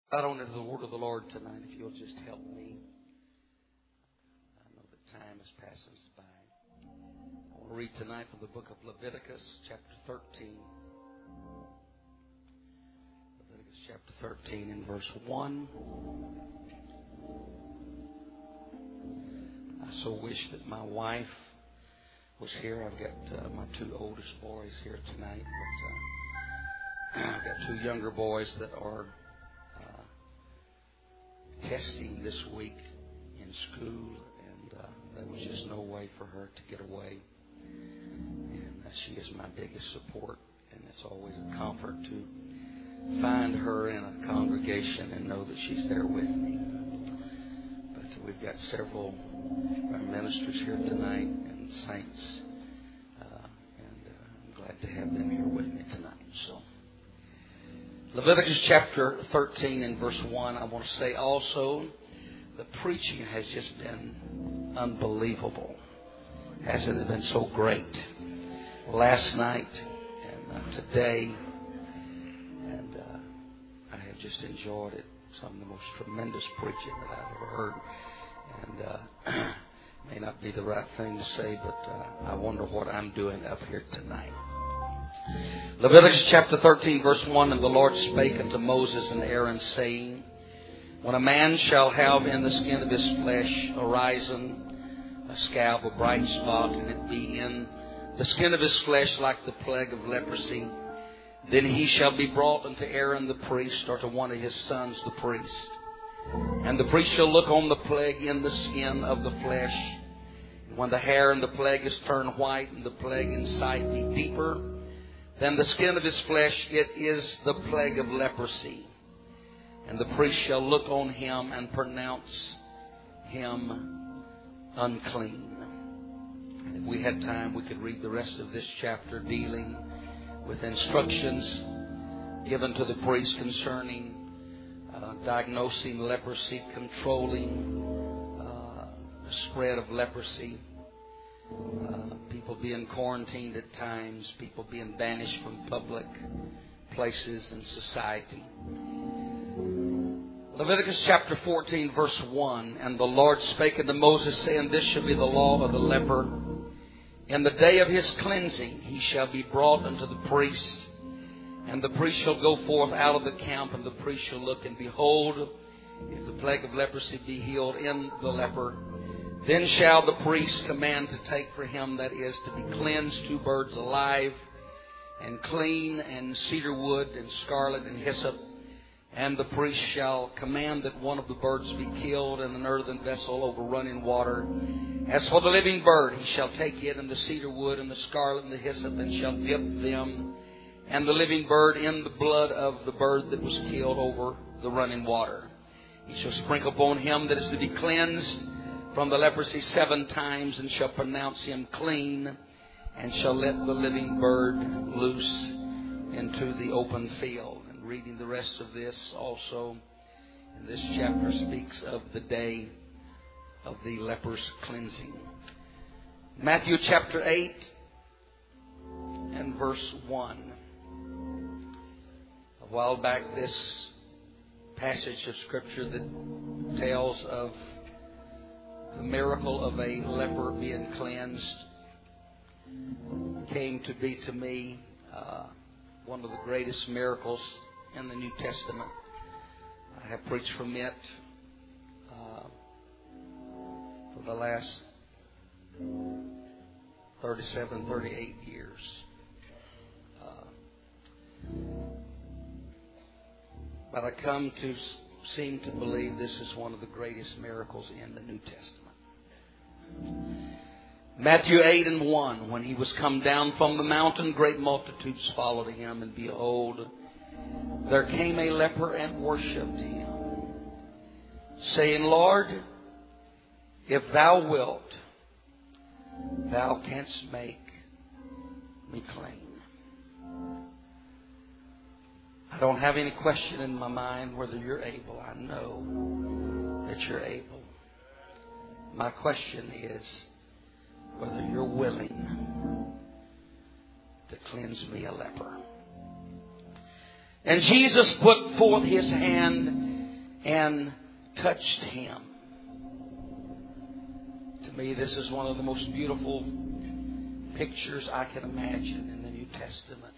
I don't know the word of the Lord tonight, if you'll just help me. I know that time is passing us by. I want to read tonight from the book of Leviticus, chapter 13. Leviticus chapter 13 and verse 1. I so wish that my wife was here. I've got my two oldest boys here tonight, but I've got two younger boys that are testing this week in school, and there was just no way for her to get away. And she is my biggest support, and it's always a comfort to find her in a congregation and know that she's there with me. But we've got several ministers here tonight and saints, and I'm glad to have them here with me tonight. So, Leviticus chapter 13 and verse 1, I want to say also, the preaching has just been unbelievable. Hasn't it been so great? Last night and today, and I have just enjoyed it. Some of the most tremendous preaching that I've ever heard. And may not be the right thing to say, but I wonder what I'm doing up here tonight. Leviticus chapter 13 verse 1, And the Lord spake unto Moses and Aaron, saying, When a man shall have in the skin of his flesh a horizon, a scab, a bright spot, and it be in the skin of his flesh like the plague of leprosy, then he shall be brought unto Aaron the priest, or to one of his sons the priest. And the priest shall look on the plague in the skin of the flesh. And when the hair in the plague is turned white, and the plague in sight be deeper than the skin of his flesh, it is the plague of leprosy. And the priest shall look on him and pronounce him unclean. If we had time, we could read the rest of this chapter dealing with instructions given to the priest concerning diagnosing leprosy, controlling the spread of leprosy. People being quarantined at times, people being banished from public places and society. Leviticus chapter 14 verse 1, And the Lord spake unto Moses, saying, This shall be the law of the leper. In the day of his cleansing he shall be brought unto the priest, and the priest shall go forth out of the camp, and the priest shall look, and behold, if the plague of leprosy be healed in the leper, then shall the priest command to take for him, that is, to be cleansed, 2 birds alive, and clean, and cedar wood, and scarlet, and hyssop. And the priest shall command that one of the birds be killed in an earthen vessel over running water. As for the living bird, he shall take it, and the cedar wood, and the scarlet, and the hyssop, and shall dip them and the living bird in the blood of the bird that was killed over the running water. He shall sprinkle upon him that is to be cleansed from the leprosy 7 times, and shall pronounce him clean, and shall let the living bird loose into the open field. And reading the rest of this also, in this chapter speaks of the day of the leper's cleansing. Matthew chapter 8 and verse 1. A while back, this passage of Scripture that tells of the miracle of a leper being cleansed came to be to me one of the greatest miracles in the New Testament. I have preached from it for the last 37, 38 years. But I come to seem to believe this is one of the greatest miracles in the New Testament. Matthew 8 and 1, When he was come down from the mountain, great multitudes followed him, and behold, there came a leper and worshipped him, saying, Lord, if thou wilt, thou canst make me clean. I don't have any question in my mind whether you're able. I know that you're able. My question is whether you're willing to cleanse me, a leper. And Jesus put forth his hand and touched him. To me, this is one of the most beautiful pictures I can imagine in the New Testament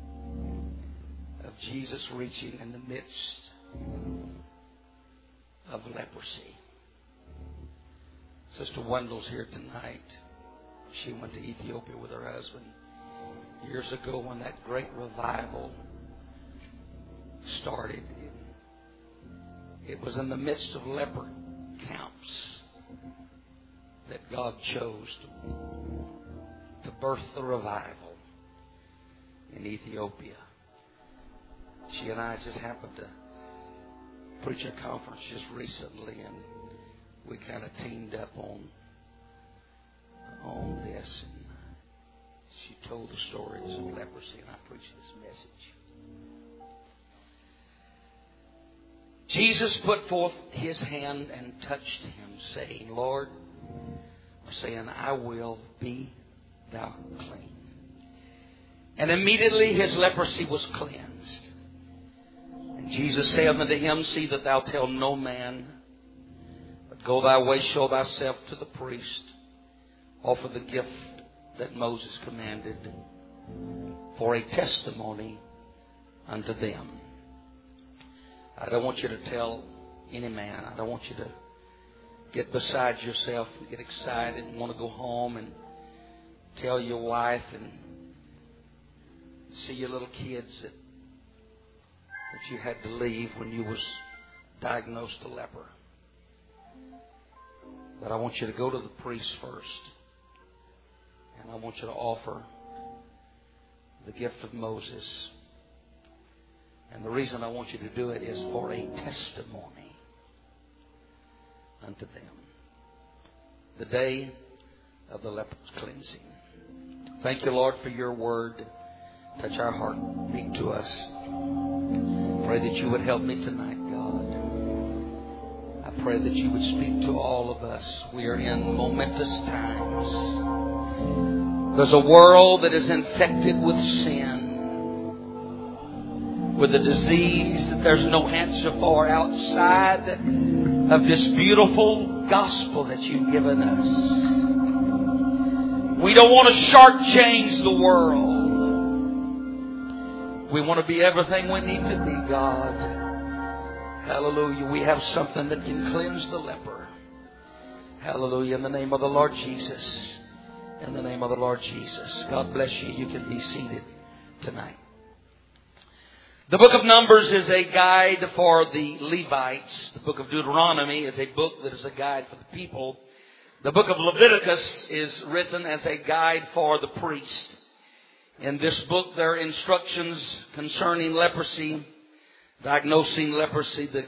of Jesus reaching in the midst of leprosy. Sister Wendell's here tonight. She went to Ethiopia with her husband years ago when that great revival started. It was in the midst of leper camps that God chose to birth the revival in Ethiopia. She and I just happened to preach a conference just recently, and we kind of teamed up on this. And she told the stories of leprosy, and I preached this message. Jesus put forth his hand and touched him, saying, Lord, saying, I will be thou clean. And immediately his leprosy was cleansed. And Jesus saith unto him, see that thou tell no man, but go thy way, show thyself to the priest, offer the gift that Moses commanded for a testimony unto them. I don't want you to tell any man. I don't want you to get beside yourself and get excited and want to go home and tell your wife and see your little kids that you had to leave when you was diagnosed a leper. But I want you to go to the priest first. And I want you to offer the gift of Moses. And the reason I want you to do it is for a testimony unto them. The day of the leper's cleansing. Thank you, Lord, for your word. Touch our heart. Speak to us. Pray that you would help me tonight, God. I pray that you would speak to all of us. We are in momentous times. There's a world that is infected with sin, with a disease that there's no answer for outside of this beautiful gospel that you've given us. We don't want to shortchange the world. We want to be everything we need to be, God. Hallelujah. We have something that can cleanse the leper. Hallelujah. In the name of the Lord Jesus. In the name of the Lord Jesus. God bless you. You can be seated tonight. The book of Numbers is a guide for the Levites. The book of Deuteronomy is a book that is a guide for the people. The book of Leviticus is written as a guide for the priest. In this book, there are instructions concerning leprosy, diagnosing leprosy, the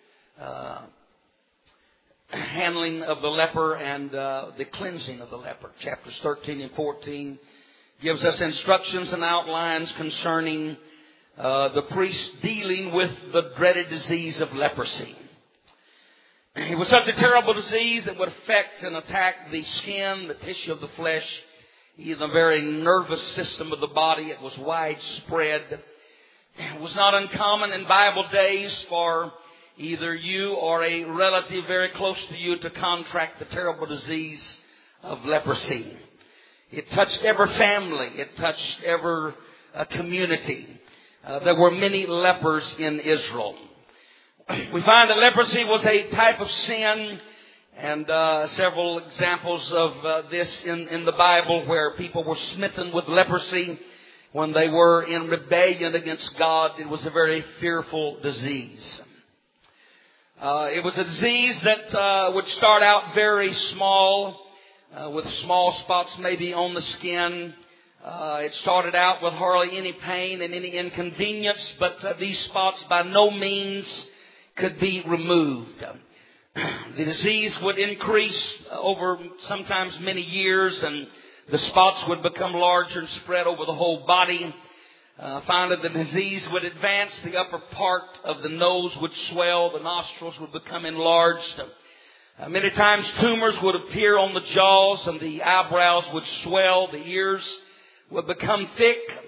handling of the leper, and the cleansing of the leper. Chapters 13 and 14 gives us instructions and outlines concerning the priest dealing with the dreaded disease of leprosy. It was such a terrible disease that would affect and attack the skin, the tissue of the flesh, even the very nervous system of the body. It was widespread. It was not uncommon in Bible days for either you or a relative very close to you to contract the terrible disease of leprosy. It touched every family. It touched every community. There were many lepers in Israel. We find that leprosy was a type of sin, and several examples of this in the Bible where people were smitten with leprosy when they were in rebellion against God. It was a very fearful disease. It was a disease that would start out very small, with small spots maybe on the skin. It started out with hardly any pain and any inconvenience, but these spots by no means could be removed. The disease would increase over sometimes many years, and the spots would become larger and spread over the whole body. Finally, the disease would advance. The upper part of the nose would swell. The nostrils would become enlarged. Many times tumors would appear on the jaws, and the eyebrows would swell. The ears would become thick.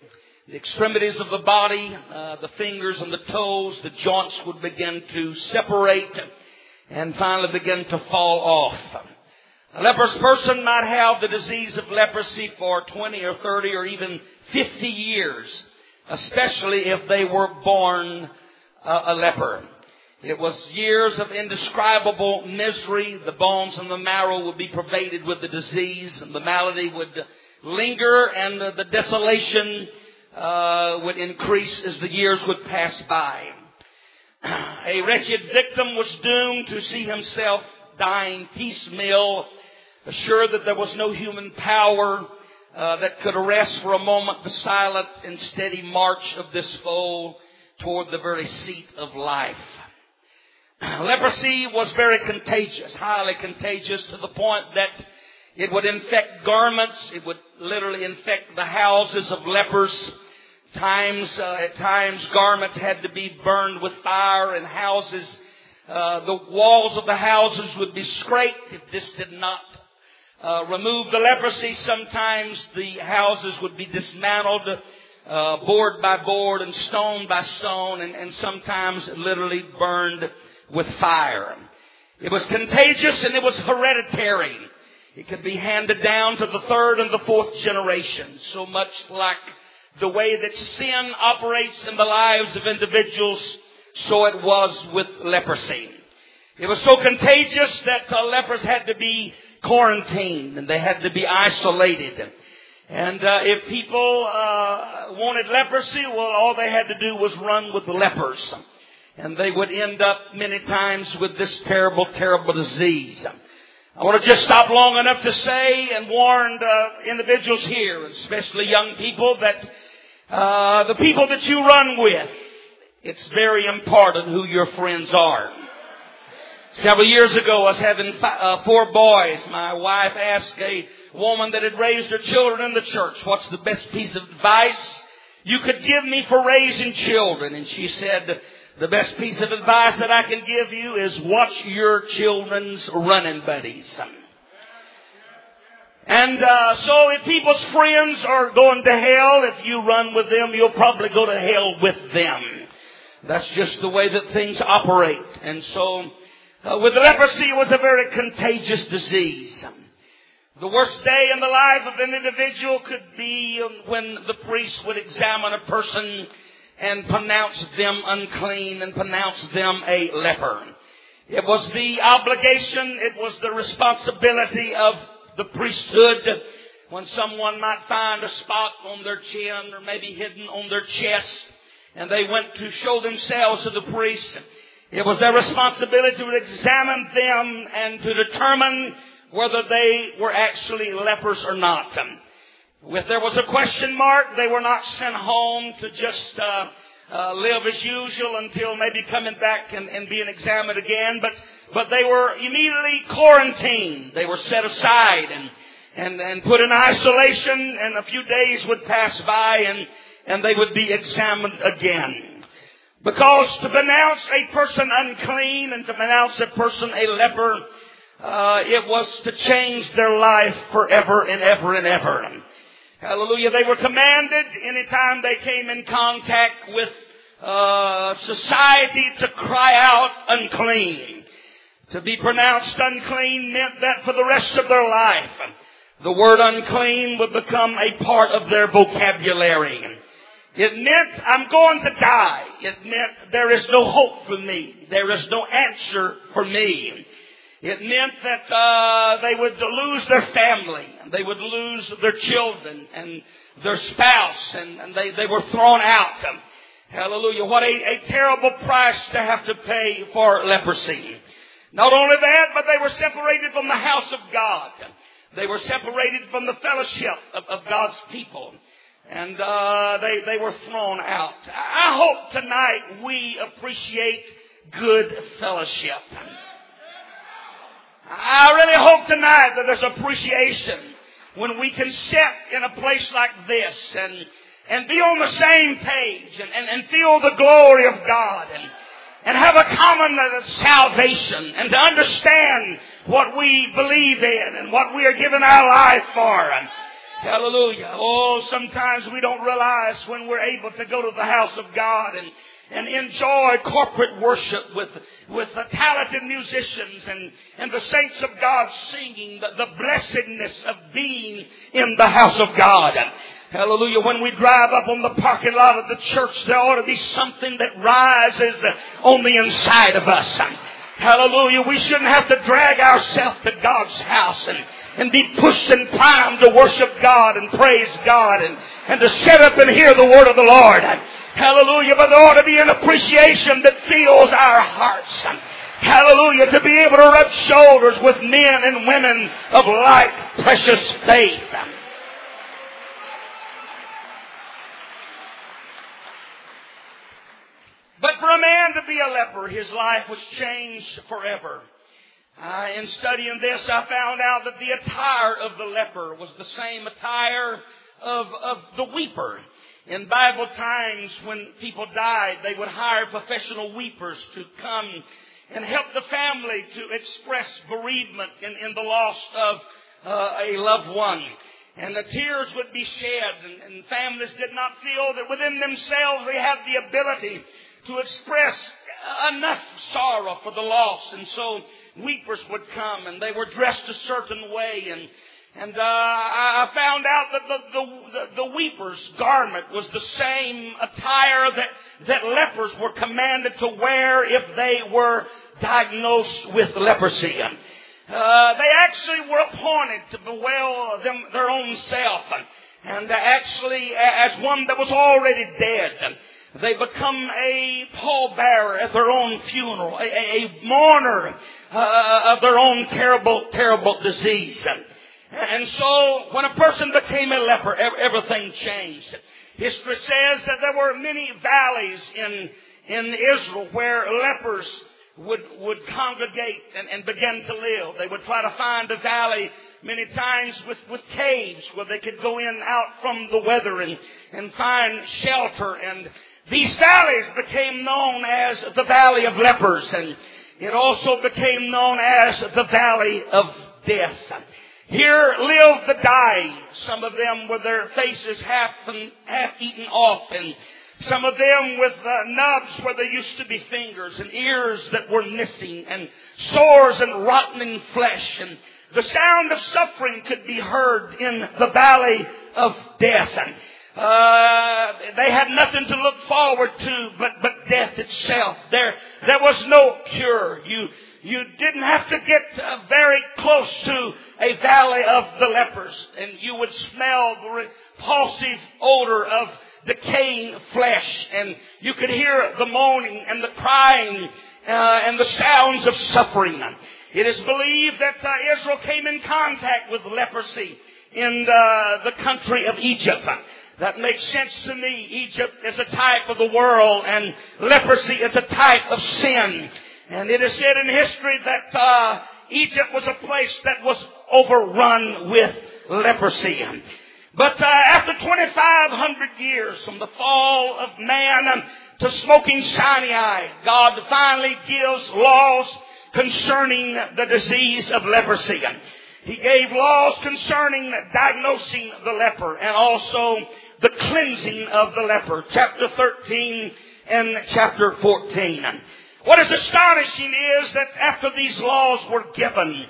The extremities of the body, the fingers and the toes, the joints would begin to separate and finally begin to fall off. A leprous person might have the disease of leprosy for 20 or 30 or even 50 years, especially if they were born a leper. It was years of indescribable misery. The bones and the marrow would be pervaded with the disease, and the malady would linger, and the desolation would increase as the years would pass by. A wretched victim was doomed to see himself dying piecemeal, assured that there was no human power that could arrest for a moment the silent and steady march of this foe toward the very seat of life. Leprosy was very contagious, highly contagious, to the point that it would infect garments. It would literally infect the houses of lepers. At times, garments had to be burned with fire, and houses, the walls of the houses would be scraped. If this did not remove the leprosy, sometimes the houses would be dismantled, board by board and stone by stone, and sometimes literally burned with fire. It was contagious and it was hereditary. It could be handed down to the third and the fourth generation, so much like the way that sin operates in the lives of individuals, so it was with leprosy. It was so contagious that lepers had to be quarantined and they had to be isolated. And if people wanted leprosy, well, all they had to do was run with the lepers. And they would end up many times with this terrible, terrible disease. I want to just stop long enough to say and warn individuals here, especially young people, that the people that you run with, it's very important who your friends are. Several years ago, I was having 4 boys. My wife asked a woman that had raised her children in the church, "What's the best piece of advice you could give me for raising children?" And she said, "The best piece of advice that I can give you is watch your children's running buddies." And so if people's friends are going to hell, if you run with them, you'll probably go to hell with them. That's just the way that things operate. And so with leprosy, it was a very contagious disease. The worst day in the life of an individual could be when the priest would examine a person and pronounce them unclean and pronounce them a leper. It was the obligation, it was the responsibility of the priesthood when someone might find a spot on their chin or maybe hidden on their chest and they went to show themselves to the priest. It was their responsibility to examine them and to determine whether they were actually lepers or not. If there was a question mark, they were not sent home to just live as usual until maybe coming back and being examined again. But they were immediately quarantined. They were set aside and put in isolation, and a few days would pass by and they would be examined again. Because to pronounce a person unclean and to pronounce a person a leper, it was to change their life forever and ever and ever. Hallelujah. They were commanded anytime they came in contact with society to cry out unclean. To be pronounced unclean meant that for the rest of their life, the word unclean would become a part of their vocabulary. It meant I'm going to die. It meant there is no hope for me. There is no answer for me. It meant that they would lose their family. They would lose their children and their spouse. And they were thrown out. Hallelujah. What a terrible price to have to pay for leprosy. Not only that, but they were separated from the house of God. They were separated from the fellowship of God's people. And they were thrown out. I hope tonight we appreciate good fellowship. I really hope tonight that there's appreciation when we can sit in a place like this and be on the same page and feel the glory of God and have a common salvation and to understand what we believe in and what we are giving our life for. Hallelujah. Oh, sometimes we don't realize when we're able to go to the house of God and enjoy corporate worship with the talented musicians and the saints of God singing, the blessedness of being in the house of God. Hallelujah. When we drive up on the parking lot of the church, there ought to be something that rises on the inside of us. Hallelujah. We shouldn't have to drag ourselves to God's house and be pushed and primed to worship God and praise God and to sit up and hear the word of the Lord. Hallelujah. But there ought to be an appreciation that fills our hearts. Hallelujah. To be able to rub shoulders with men and women of like precious faith. But for a man to be a leper, his life was changed forever. In studying this, I found out that the attire of the leper was the same attire of the weeper. In Bible times, when people died, they would hire professional weepers to come and help the family to express bereavement in the loss of a loved one. And the tears would be shed, and families did not feel that within themselves they had the ability to express enough sorrow for the loss. And so weepers would come, and they were dressed a certain way. And I found out that the weeper's garment was the same attire that lepers were commanded to wear if they were diagnosed with leprosy. They actually were appointed to bewail their own self, and actually as one that was already dead. They become a pallbearer at their own funeral, a mourner of their own terrible disease. And so when a person became a leper, everything changed. History says that there were many valleys in Israel where lepers would congregate and begin to live. They would try to find a valley many times with caves where they could go in out from the weather and find shelter. And these valleys became known as the Valley of Lepers, and it also became known as the Valley of Death. Here lived the dying, some of them with their faces half eaten off, and some of them with nubs where there used to be fingers, and ears that were missing, and sores and rotting flesh. And the sound of suffering could be heard in the Valley of Death. They had nothing to look forward to but death itself. There was no cure. You didn't have to get very close to a valley of the lepers, and you would smell the repulsive odor of decaying flesh, and you could hear the moaning and the crying and the sounds of suffering. It is believed that Israel came in contact with leprosy in the country of Egypt. That makes sense to me. Egypt is a type of the world, and leprosy is a type of sin. And it is said in history that Egypt was a place that was overrun with leprosy. But after 2,500 years from the fall of man to smoking Sinai, God finally gives laws concerning the disease of leprosy. He gave laws concerning diagnosing the leper and also the cleansing of the leper. Chapter 13 and chapter 14. What is astonishing is that after these laws were given,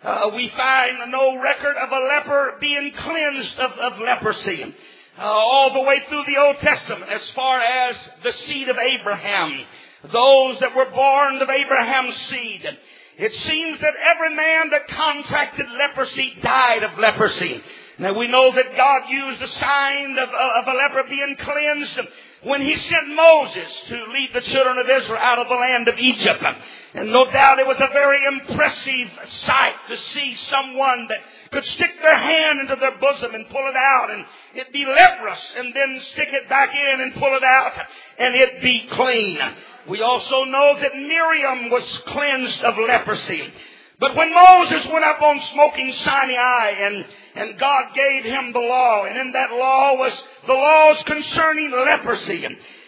we find no record of a leper being cleansed of leprosy. All the way through the Old Testament, as far as the seed of Abraham, those that were born of Abraham's seed, it seems that every man that contracted leprosy died of leprosy. Now we know that God used the sign of a leper being cleansed when He sent Moses to lead the children of Israel out of the land of Egypt. And no doubt it was a very impressive sight to see someone that could stick their hand into their bosom and pull it out, and it be leprous, and then stick it back in and pull it out, and it be clean. We also know that Miriam was cleansed of leprosy. But when Moses went up on smoking Sinai and God gave him the law, and in that law was the laws concerning leprosy,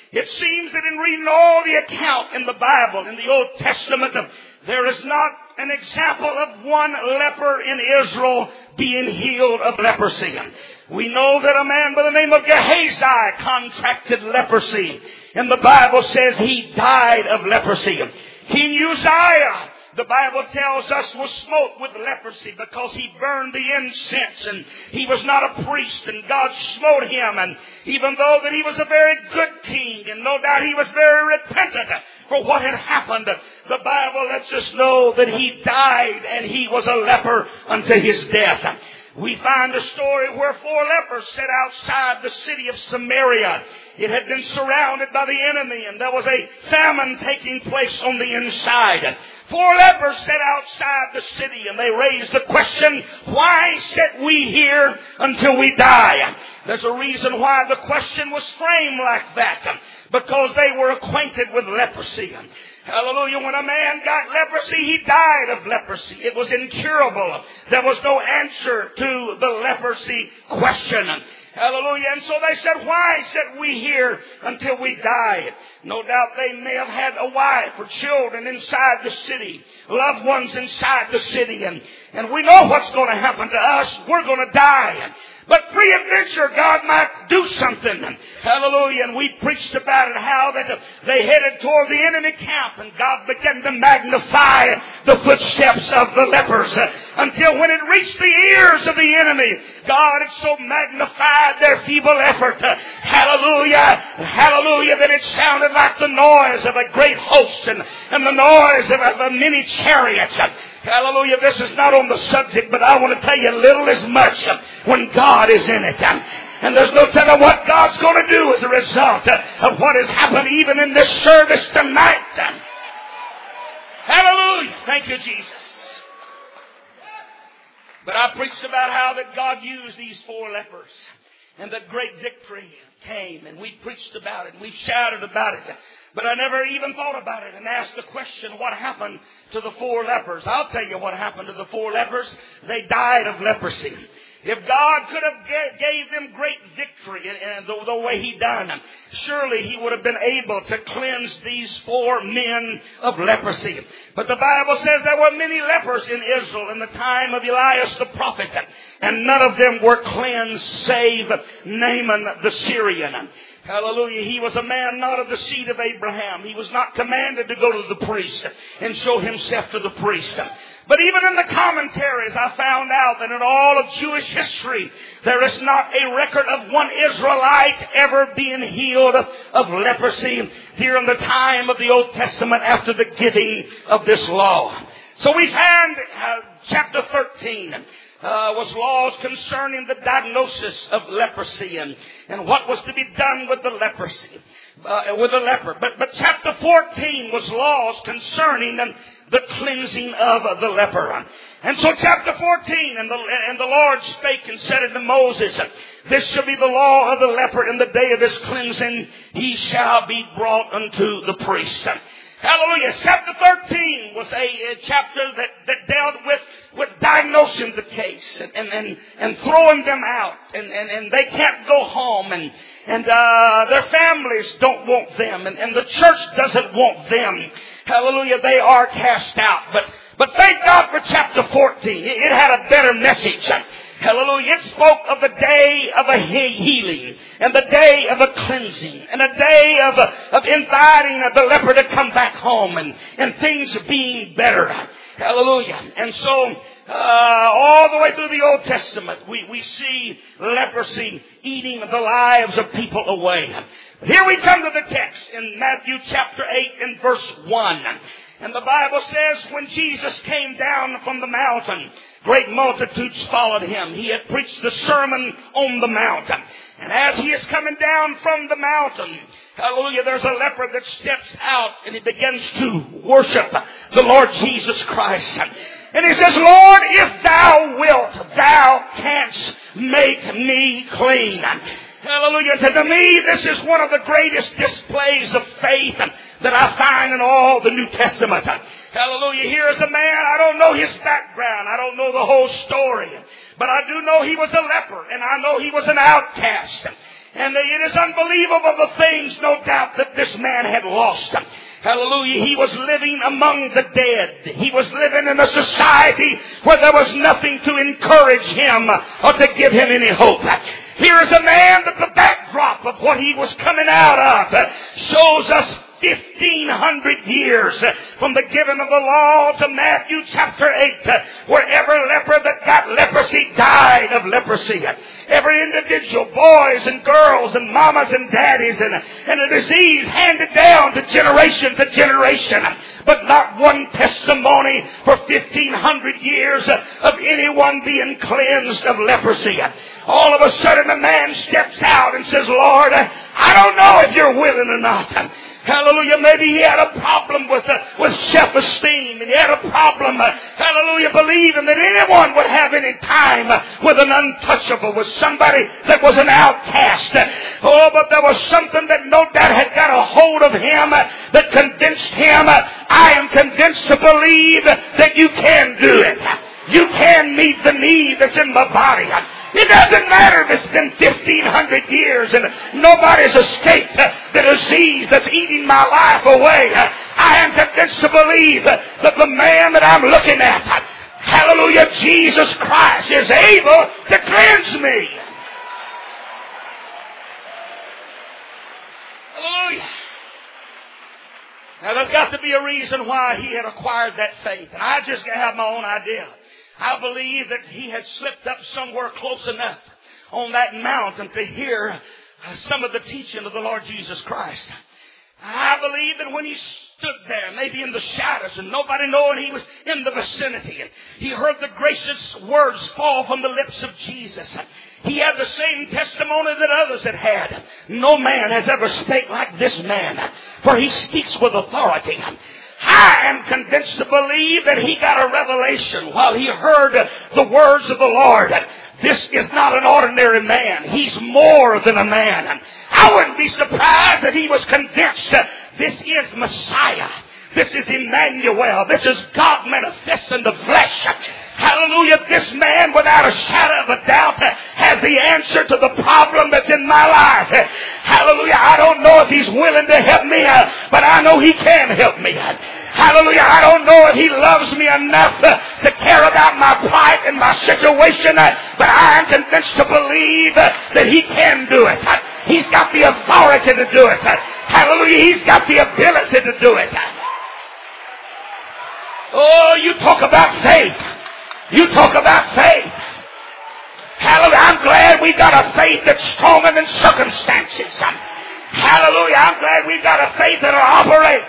It seems that in reading all the account in the Bible, in the Old Testament, there is not an example of one leper in Israel being healed of leprosy. We know that a man by the name of Gehazi contracted leprosy. And the Bible says he died of leprosy. King Uzziah, the Bible tells us, was smote with leprosy because he burned the incense and he was not a priest, and God smote him. And even though that he was a very good king, and no doubt he was very repentant for what had happened, the Bible lets us know that he died and he was a leper unto his death. We find a story where 4 lepers sat outside the city of Samaria. It had been surrounded by the enemy, and there was a famine taking place on the inside. 4 lepers sat outside the city, and they raised the question, why sit we here until we die? There's a reason why the question was framed like that, because they were acquainted with leprosy. Hallelujah. When a man got leprosy, he died of leprosy. It was incurable. There was no answer to the leprosy question. Hallelujah. And so they said, why sit we here until we die? No doubt they may have had a wife or children inside the city, loved ones inside the city. And we know what's going to happen to us. We're going to die. But pre-adventure, God might do something. Hallelujah. And we preached about it, how that they headed toward the enemy camp, and God began to magnify the footsteps of the lepers until when it reached the ears of the enemy, God had so magnified their feeble effort. Hallelujah. Hallelujah. That it sounded like the noise of a great host and the noise of many chariots. Hallelujah. This is not on the subject, but I want to tell you, little is much when God is in it. And there's no telling what God's going to do as a result of what has happened even in this service tonight. Hallelujah. Thank you, Jesus. But I preached about how that God used these 4 lepers, and that great victory came, and we preached about it, and we shouted about it. But I never even thought about it and asked the question, what happened to the 4 lepers? I'll tell you what happened to the 4 lepers. They died of leprosy. If God could have gave them great victory in the way He done, surely He would have been able to cleanse these 4 men of leprosy. But the Bible says there were many lepers in Israel in the time of Elias the prophet, and none of them were cleansed save Naaman the Syrian. Hallelujah. He was a man not of the seed of Abraham. He was not commanded to go to the priest and show himself to the priest. But even in the commentaries, I found out that in all of Jewish history, there is not a record of one Israelite ever being healed of leprosy during the time of the Old Testament after the giving of this law. So we find chapter 13 was laws concerning the diagnosis of leprosy and what was to be done with the leprosy, with the leper. But chapter 14 was laws concerning the cleansing of the leper. And so chapter 14, and the Lord spake and said unto Moses, this shall be the law of the leper in the day of his cleansing. He shall be brought unto the priest. Hallelujah. Chapter 13 was a chapter that dealt with diagnosing the case and throwing them out. And they can't go home. And their families don't want them. And the church doesn't want them. Hallelujah. They are cast out. But thank God for chapter 14. It had a better message. Hallelujah. It spoke of the day of a healing and the day of a cleansing and a day of inviting the leper to come back home and things being better. Hallelujah. And so all the way through the Old Testament, we see leprosy eating the lives of people away. Here we come to the text in Matthew chapter 8 and verse 1. And the Bible says when Jesus came down from the mountain, great multitudes followed him. He had preached the Sermon on the Mount. And as he is coming down from the mountain, hallelujah, there's a leper that steps out and he begins to worship the Lord Jesus Christ. And he says, Lord, if thou wilt, thou canst make me clean. Hallelujah. To me, this is one of the greatest displays of faith that I find in all the New Testament. Hallelujah. Here is a man, I don't know his background. I don't know the whole story. But I do know he was a leper, and I know he was an outcast. And it is unbelievable the things, no doubt, that this man had lost. Hallelujah. He was living among the dead. He was living in a society where there was nothing to encourage him or to give him any hope. Here is a man that the backdrop of what he was coming out of shows us 1,500 years from the giving of the law to Matthew chapter 8, where every leper that got leprosy died of leprosy. Every individual, boys and girls and mamas and daddies, and a disease handed down to generation to generation. But not one testimony for 1,500 years of anyone being cleansed of leprosy. All of a sudden a man steps out and says, Lord, I don't know if you're willing or not. Hallelujah. Maybe he had a problem with self-esteem. And he had a problem, hallelujah, believing that anyone would have any time with an untouchable, with somebody that was an outcast. Oh, but there was something that no doubt had got a hold of him that convinced him, I am convinced to believe that you can do it. You can meet the need that's in my body. It doesn't matter if it's been 1,500 years and nobody's escaped the disease that's eating my life away. I am convinced to believe that the man that I'm looking at, hallelujah, Jesus Christ, is able to cleanse me. Hallelujah. Now there's got to be a reason why he had acquired that faith. And I just have my own idea. I believe that he had slipped up somewhere close enough on that mountain to hear some of the teaching of the Lord Jesus Christ. I believe that when he stood there, maybe in the shadows and nobody knowing he was in the vicinity, and he heard the gracious words fall from the lips of Jesus. He had the same testimony that others had had. No man has ever spake like this man, for he speaks with authority. I am convinced to believe that he got a revelation while he heard the words of the Lord. This is not an ordinary man. He's more than a man. I wouldn't be surprised if he was convinced this is Messiah. This is Emmanuel. This is God manifest in the flesh. Hallelujah. This man, without a shadow of a doubt, has the answer to the problem that's in my life. Hallelujah. I don't know if he's willing to help me, but I know he can help me. Hallelujah. I don't know if he loves me enough to care about my plight and my situation, but I am convinced to believe that he can do it. He's got the authority to do it. Hallelujah. He's got the ability to do it. Oh, you talk about faith. You talk about faith. Hallelujah. I'm glad we got a faith that's stronger than circumstances. Hallelujah. I'm glad we've got a faith that'll operate.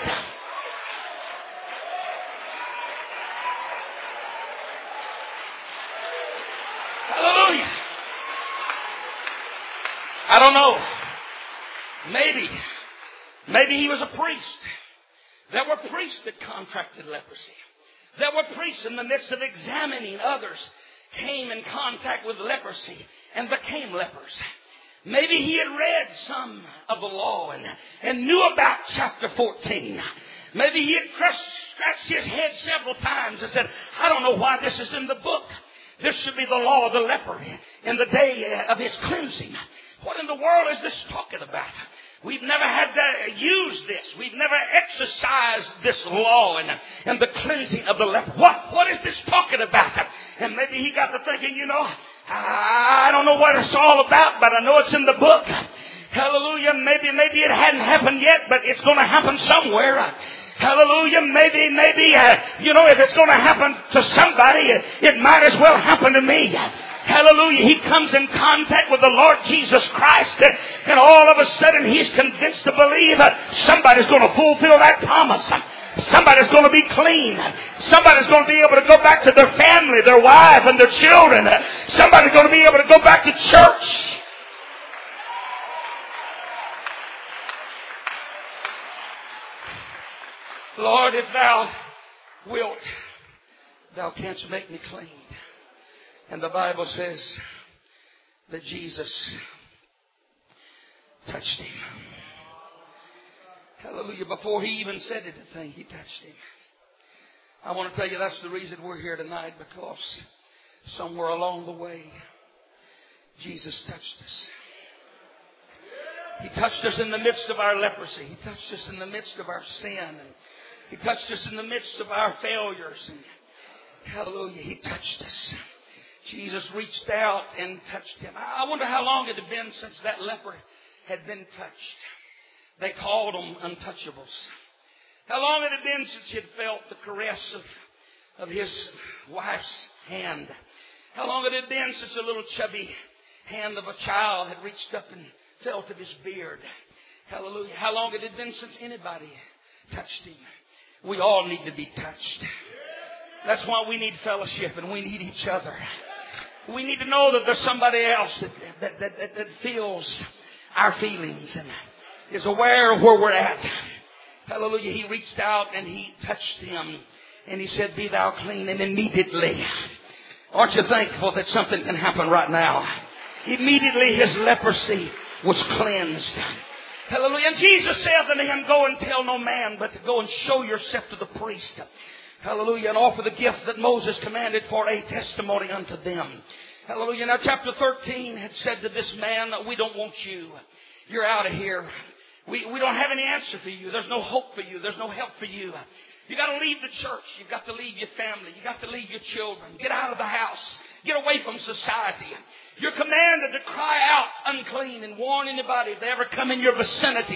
Hallelujah. I don't know. Maybe he was a priest. There were priests that contracted leprosy. There were priests in the midst of examining others came in contact with leprosy and became lepers. Maybe he had read some of the law and knew about chapter 14. Maybe he had scratched his head several times and said, I don't know why this is in the book. This should be the law of the leper in the day of his cleansing. What in the world is this talking about? We've never had to use this. We've never exercised this law and the cleansing of the leper. What is this talking about? And maybe he got to thinking, I don't know what it's all about, but I know it's in the book. Hallelujah. Maybe it hadn't happened yet, but it's going to happen somewhere. Hallelujah. Maybe, if it's going to happen to somebody, it might as well happen to me. Hallelujah. He comes in contact with the Lord Jesus Christ, and all of a sudden he's convinced to believe somebody's going to fulfill that promise. Somebody's going to be clean. Somebody's going to be able to go back to their family, their wife, and their children. Somebody's going to be able to go back to church. Lord, if thou wilt, thou canst make me clean. And the Bible says that Jesus touched him. Hallelujah. Before he even said anything, he touched him. I want to tell you that's the reason we're here tonight, because somewhere along the way, Jesus touched us. He touched us in the midst of our leprosy. He touched us in the midst of our sin. And He touched us in the midst of our failures. And hallelujah, He touched us. Jesus reached out and touched him. I wonder how long it had been since that leper had been touched. They called them untouchables. How long it had been since he had felt the caress of his wife's hand. How long it had been since a little chubby hand of a child had reached up and felt of his beard. Hallelujah. How long it had been since anybody touched him. We all need to be touched. That's why we need fellowship and we need each other. We need to know that there's somebody else that feels our feelings and is aware of where we're at. Hallelujah. He reached out and he touched him and he said, "Be thou clean." And immediately, aren't you thankful that something can happen right now? Immediately his leprosy was cleansed. Hallelujah. And Jesus said unto him, "Go and tell no man, but to go and show yourself to the priest." Hallelujah. And offer the gift that Moses commanded for a testimony unto them. Hallelujah. Now chapter 13 had said to this man, "We don't want you. You're out of here. We don't have any answer for you. There's no hope for you. There's no help for you. You got to leave the church. You've got to leave your family. You got to leave your children. Get out of the house. Get away from society. You're commanded to cry out unclean and warn anybody if they ever come in your vicinity."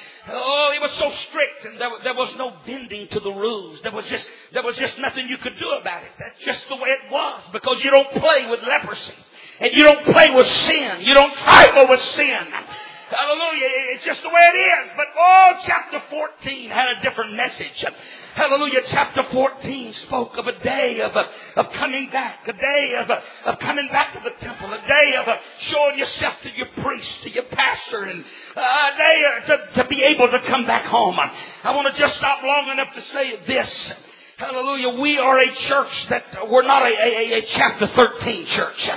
Oh, it was so strict, and there was no bending to the rules. There was just nothing you could do about it. That's just the way it was, because you don't play with leprosy, and you don't play with sin. You don't trifle with sin. Hallelujah. It's just the way it is. But chapter 14 had a different message. Hallelujah. Chapter 14 spoke of a day of coming back. A day of coming back to the temple. A day of showing yourself to your priest, to your pastor. And a day to be able to come back home. I want to just stop long enough to say this. Hallelujah. We are a church we're not a chapter 13 church.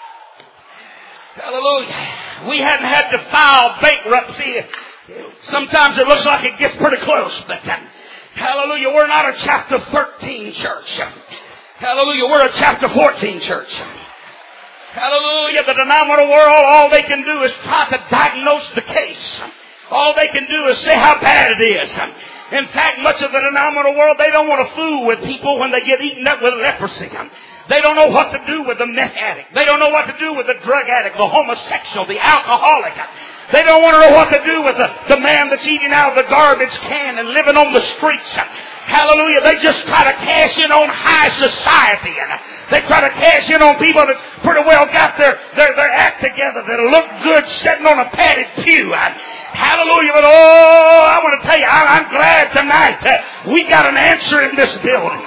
Hallelujah. We hadn't had to file bankruptcy. Sometimes it looks like it gets pretty close, but hallelujah, we're not a chapter 13 church. Hallelujah, we're a chapter 14 church. Hallelujah, the denominational world, all they can do is try to diagnose the case. All they can do is say how bad it is. In fact, much of the denominational world, they don't want to fool with people when they get eaten up with leprosy. They don't know what to do with the meth addict. They don't know what to do with the drug addict, the homosexual, the alcoholic. They don't want to know what to do with the man that's eating out of the garbage can and living on the streets. Hallelujah. They just try to cash in on high society. They try to cash in on people that's pretty well got their act together, that look good sitting on a padded pew. Hallelujah. But I want to tell you, I'm glad tonight that we got an answer in this building.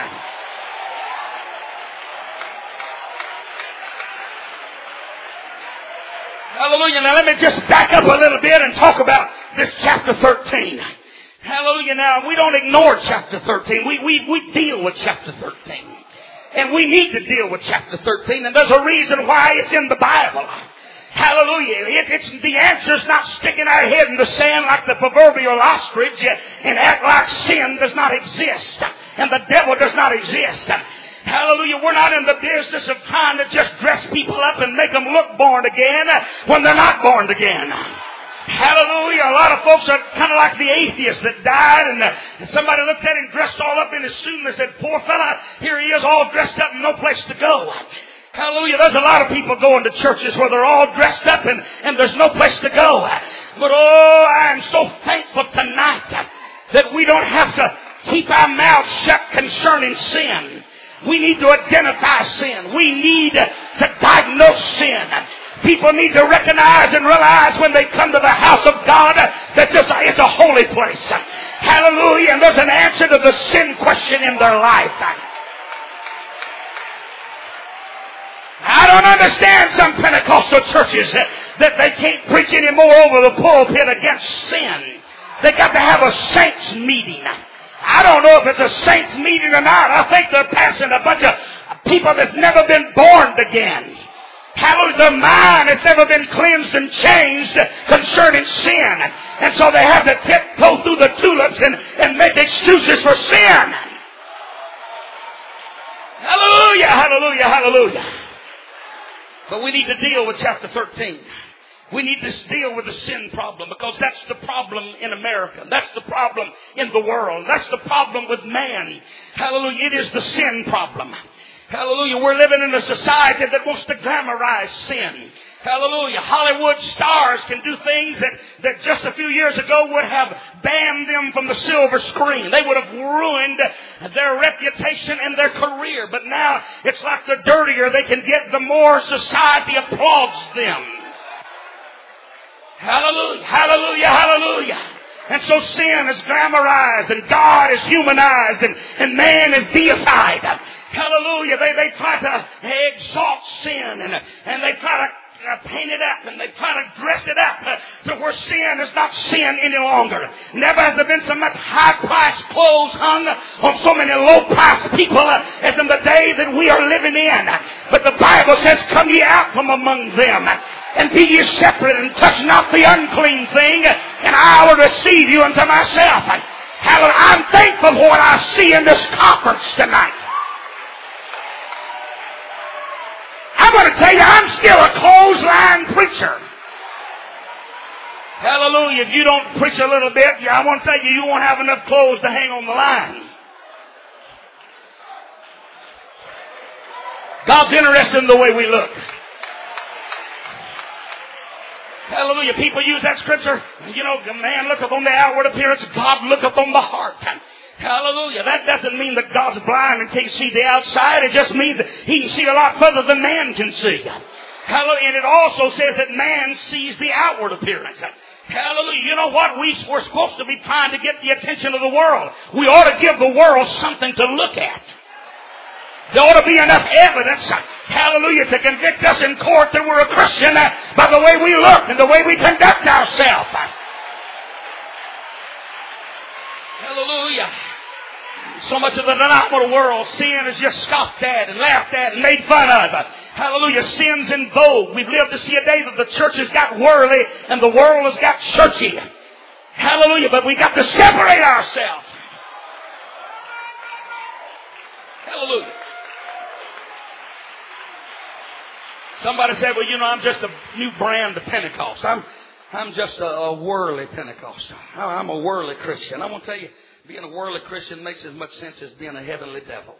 Hallelujah. Now let me just back up a little bit and talk about this chapter 13. Hallelujah. Now we don't ignore chapter 13. We deal with chapter 13. And we need to deal with chapter 13. And there's a reason why it's in the Bible. Hallelujah. The answer's not sticking our head in the sand like the proverbial ostrich and act like sin does not exist and the devil does not exist. Hallelujah. We're not in the business of trying to just dress people up and make them look born again when they're not born again. Hallelujah. A lot of folks are kind of like the atheist that died and somebody looked at him dressed all up in his suit and they said, "Poor fella, here he is all dressed up and no place to go." Hallelujah. There's a lot of people going to churches where they're all dressed up and there's no place to go. But I am so thankful tonight that we don't have to keep our mouths shut concerning sin. We need to identify sin. We need to diagnose sin. People need to recognize and realize when they come to the house of God that it's a holy place. Hallelujah. And there's an answer to the sin question in their life. I don't understand some Pentecostal churches that they can't preach anymore over the pulpit against sin. They got to have a saints meeting. I don't know if it's a saints meeting or not. I think they're passing a bunch of people that's never been born again. Hallelujah. Their mind has never been cleansed and changed concerning sin. And so they have to tiptoe through the tulips and make excuses for sin. Hallelujah, hallelujah, hallelujah. But we need to deal with chapter 13. We need to deal with the sin problem because that's the problem in America. That's the problem in the world. That's the problem with man. Hallelujah. It is the sin problem. Hallelujah. We're living in a society that wants to glamorize sin. Hallelujah. Hollywood stars can do things that just a few years ago would have banned them from the silver screen. They would have ruined their reputation and their career. But now it's like the dirtier they can get, the more society applauds them. Hallelujah. Hallelujah. Hallelujah. And so sin is glamorized and God is humanized and man is deified. Hallelujah. They try to exalt sin and they try to paint it up and they try to dress it up to where sin is not sin any longer. Never has there been so much high-priced clothes hung on so many low-priced people as in the day that we are living in. But the Bible says, come ye out from among them and be ye separate and touch not the unclean thing, and I will receive you unto myself. Hallelujah. I'm thankful for what I see in this conference tonight. I'm going to tell you, I'm still a clothesline preacher. Hallelujah. If you don't preach a little bit, I want to tell you, you won't have enough clothes to hang on the line. God's interested in the way we look. Hallelujah. People use that scripture. You know, man looketh on the outward appearance, God looketh on the heart. Hallelujah. That doesn't mean that God's blind and can't see the outside. It just means that He can see a lot further than man can see. Hallelujah. And it also says that man sees the outward appearance. Hallelujah. You know what? We're supposed to be trying to get the attention of the world. We ought to give the world something to look at. There ought to be enough evidence, hallelujah, to convict us in court that we're a Christian by the way we look and the way we conduct ourselves. Hallelujah. So much of the denominational world, sin is just scoffed at and laughed at and made fun of. Hallelujah. Sin's in vogue. We've lived to see a day that the church has got worldly and the world has got churchy. Hallelujah. But we got to separate ourselves. Hallelujah. Somebody said, well, you know, I'm just a new brand of Pentecost. I'm just a worldly Pentecostal. I'm a worldly Christian. I want to tell you, being a worldly Christian makes as much sense as being a heavenly devil.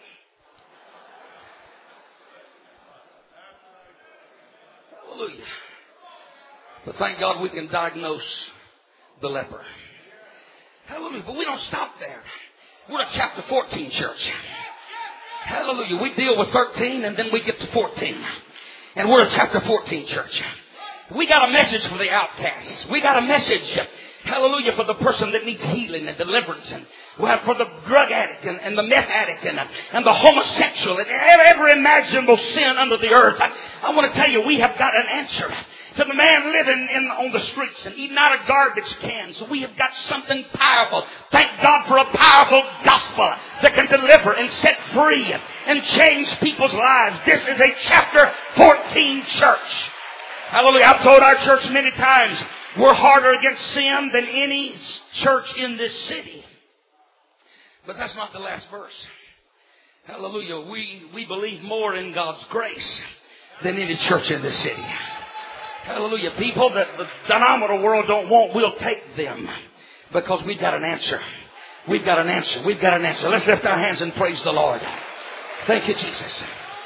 Hallelujah. But thank God we can diagnose the leper. Hallelujah. But we don't stop there. We're a chapter 14 church. Hallelujah. We deal with 13 and then we get to 14. And we're a chapter 14 church. We got a message for the outcasts. We got a message, hallelujah, for the person that needs healing and deliverance. And we have for the drug addict and the meth addict and the homosexual and every imaginable sin under the earth. I want to tell you, we have got an answer to the man living on the streets and eating out of garbage cans. So we have got something powerful. Thank God for a powerful gospel that can deliver and set free and change people's lives. This is a chapter 14 church. Hallelujah. I've told our church many times, we're harder against sin than any church in this city. But that's not the last verse. Hallelujah. We believe more in God's grace than any church in this city. Hallelujah. People that the denominational world don't want, we'll take them because we've got an answer. We've got an answer. We've got an answer. Let's lift our hands and praise the Lord. Thank you, Jesus.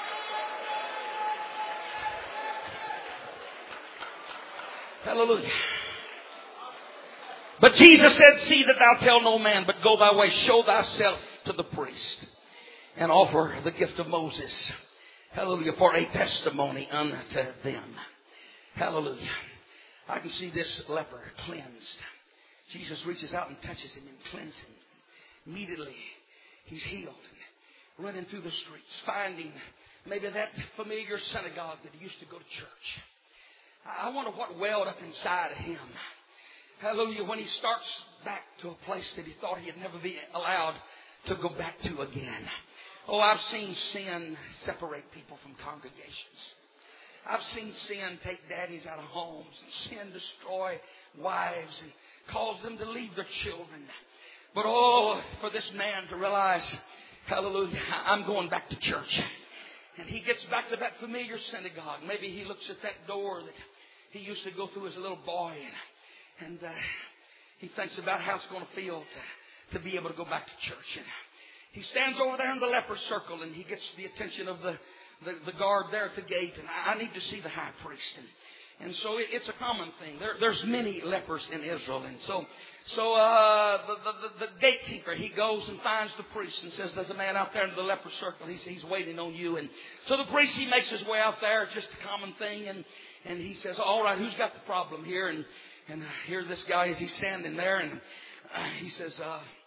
Hallelujah. But Jesus said, see that thou tell no man, but go thy way, show thyself to the priest, and offer the gift of Moses. Hallelujah. For a testimony unto them. Hallelujah. I can see this leper cleansed. Jesus reaches out and touches him and cleanses him. Immediately, he's healed. Running through the streets, finding maybe that familiar synagogue that he used to go to church. I wonder what welled up inside of him. Hallelujah. When he starts back to a place that he thought he'd never be allowed to go back to again. Oh, I've seen sin separate people from congregations. I've seen sin take daddies out of homes and sin destroy wives and cause them to leave their children. But oh, for this man to realize, hallelujah, I'm going back to church. And he gets back to that familiar synagogue. Maybe he looks at that door that he used to go through as a little boy, and he thinks about how it's going to feel to be able to go back to church. And he stands over there in the leper circle, and he gets the attention of the guard there at the gate, and I need to see the high priest. And so it's a common thing. There's many lepers in Israel, and so the gatekeeper, he goes and finds the priest and says, "There's a man out there in the leper circle. He's waiting on you." And so the priest, he makes his way out there, just a common thing, and he says, "All right, who's got the problem here?" And here this guy is, he's standing there, and he says,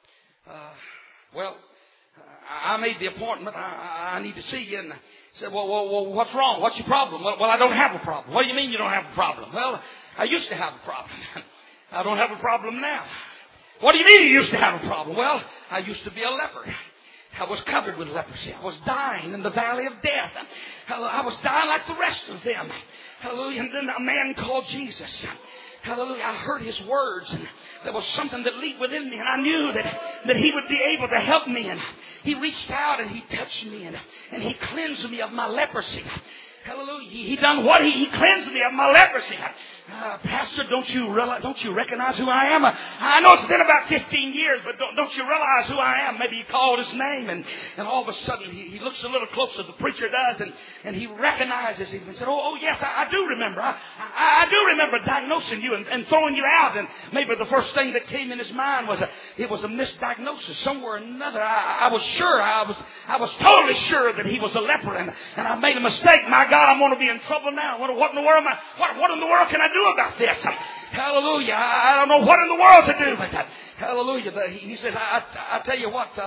"Well, I made the appointment. I need to see you." And I said, well, what's wrong? What's your problem? Well, I don't have a problem. What do you mean you don't have a problem? Well, I used to have a problem. I don't have a problem now. What do you mean you used to have a problem? Well, I used to be a leper. I was covered with leprosy. I was dying in the valley of death. I was dying like the rest of them. Hallelujah. And then a man called Jesus. Hallelujah. I heard his words, and there was something that leaped within me, and I knew that he would be able to help me. And he reached out and he touched me, and he cleansed me of my leprosy. Hallelujah. He done what? He cleansed me of my leprosy. Pastor, don't you recognize who I am? I know it's been about 15 years, but don't you realize who I am? Maybe he called his name, and all of a sudden he looks a little closer, the preacher does, and he recognizes him and said, oh yes, I do remember. I do remember diagnosing you and throwing you out. And maybe the first thing that came in his mind was it was a misdiagnosis somewhere or another. I was sure, I was totally sure that he was a leper, and I made a mistake. My God, I'm going to be in trouble now. What in the world what in the world can I do about this? Hallelujah. I don't know what in the world to do, but hallelujah. He says, I tell you what,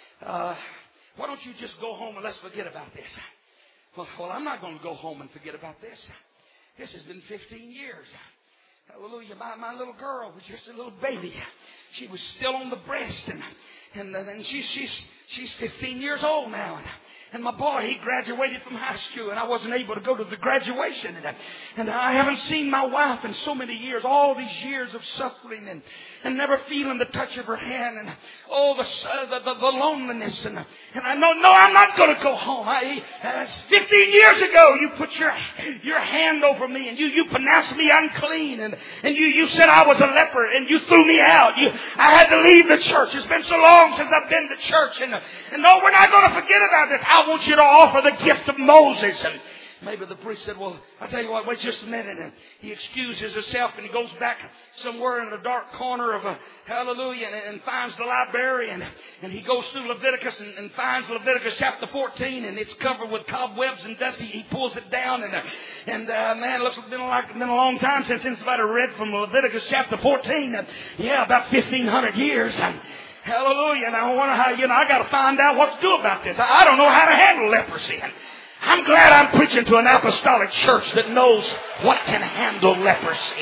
why don't you just go home and let's forget about this? Well, I'm not going to go home and forget about this. This has been 15 years. Hallelujah. My little girl was just a little baby. She was still on the breast, and she's 15 years old now. And my boy, he graduated from high school, and I wasn't able to go to the graduation. And I haven't seen my wife in so many years, all these years of suffering and never feeling the touch of her hand, and the loneliness. And I know, no, I'm not going to go home. 15 years ago, you put your hand over me, and you pronounced me unclean, and you said I was a leper, and you threw me out. I had to leave the church. It's been so long since I've been to church, and no, we're not going to forget about this. I want you to offer the gift of Moses. And maybe the priest said, well, I'll tell you what, wait just a minute. And he excuses himself, and he goes back somewhere in a dark corner of hallelujah, and finds the library, and he goes through Leviticus and finds Leviticus chapter 14, and it's covered with cobwebs and dust. He pulls it down, and man, it looks like it's been a long time since anybody read from Leviticus chapter 14. About 1,500 years. Hallelujah. And I wonder how, I got to find out what to do about this. I don't know how to handle leprosy. And I'm glad I'm preaching to an apostolic church that knows what can handle leprosy.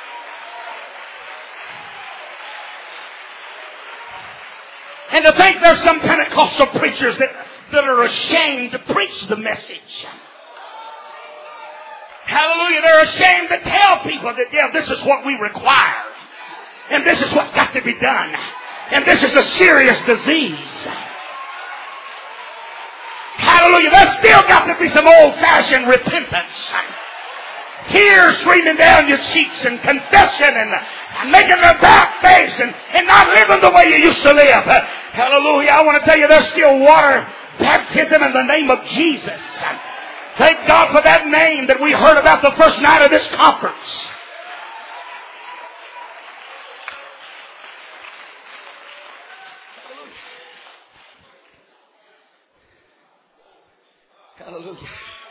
And to think there's some Pentecostal preachers that are ashamed to preach the message. Hallelujah. They're ashamed to tell people that, this is what we require. And this is what's got to be done. And this is a serious disease. Hallelujah. There's still got to be some old-fashioned repentance. Tears streaming down your cheeks, and confession, and making a bad face, and not living the way you used to live. Hallelujah. I want to tell you, there's still water baptism in the name of Jesus. Thank God for that name that we heard about the first night of this conference. Hallelujah.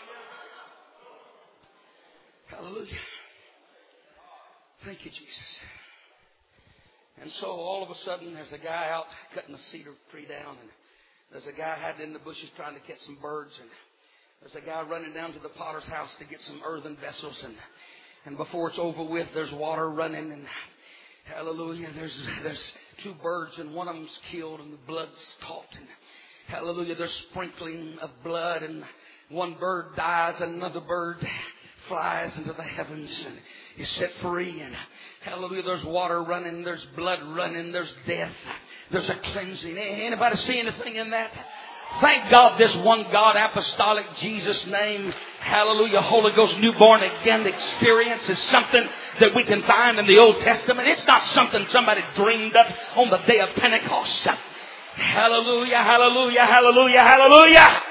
Hallelujah. Thank you, Jesus. And so all of a sudden there's a guy out cutting a cedar tree down, and there's a guy hiding in the bushes trying to catch some birds, and there's a guy running down to the potter's house to get some earthen vessels, and before it's over with, there's water running, and hallelujah, there's two birds, and one of them's killed, and the blood's caught, and hallelujah, there's sprinkling of blood, and one bird dies, another bird flies into the heavens and is set free. And hallelujah, there's water running, there's blood running, there's death, there's a cleansing. Anybody see anything in that? Thank God this one God, apostolic Jesus name, Hallelujah. Holy Ghost newborn again experience is something that we can find in the Old Testament. It's not something somebody dreamed up on the day of Pentecost. Hallelujah, hallelujah, hallelujah, hallelujah.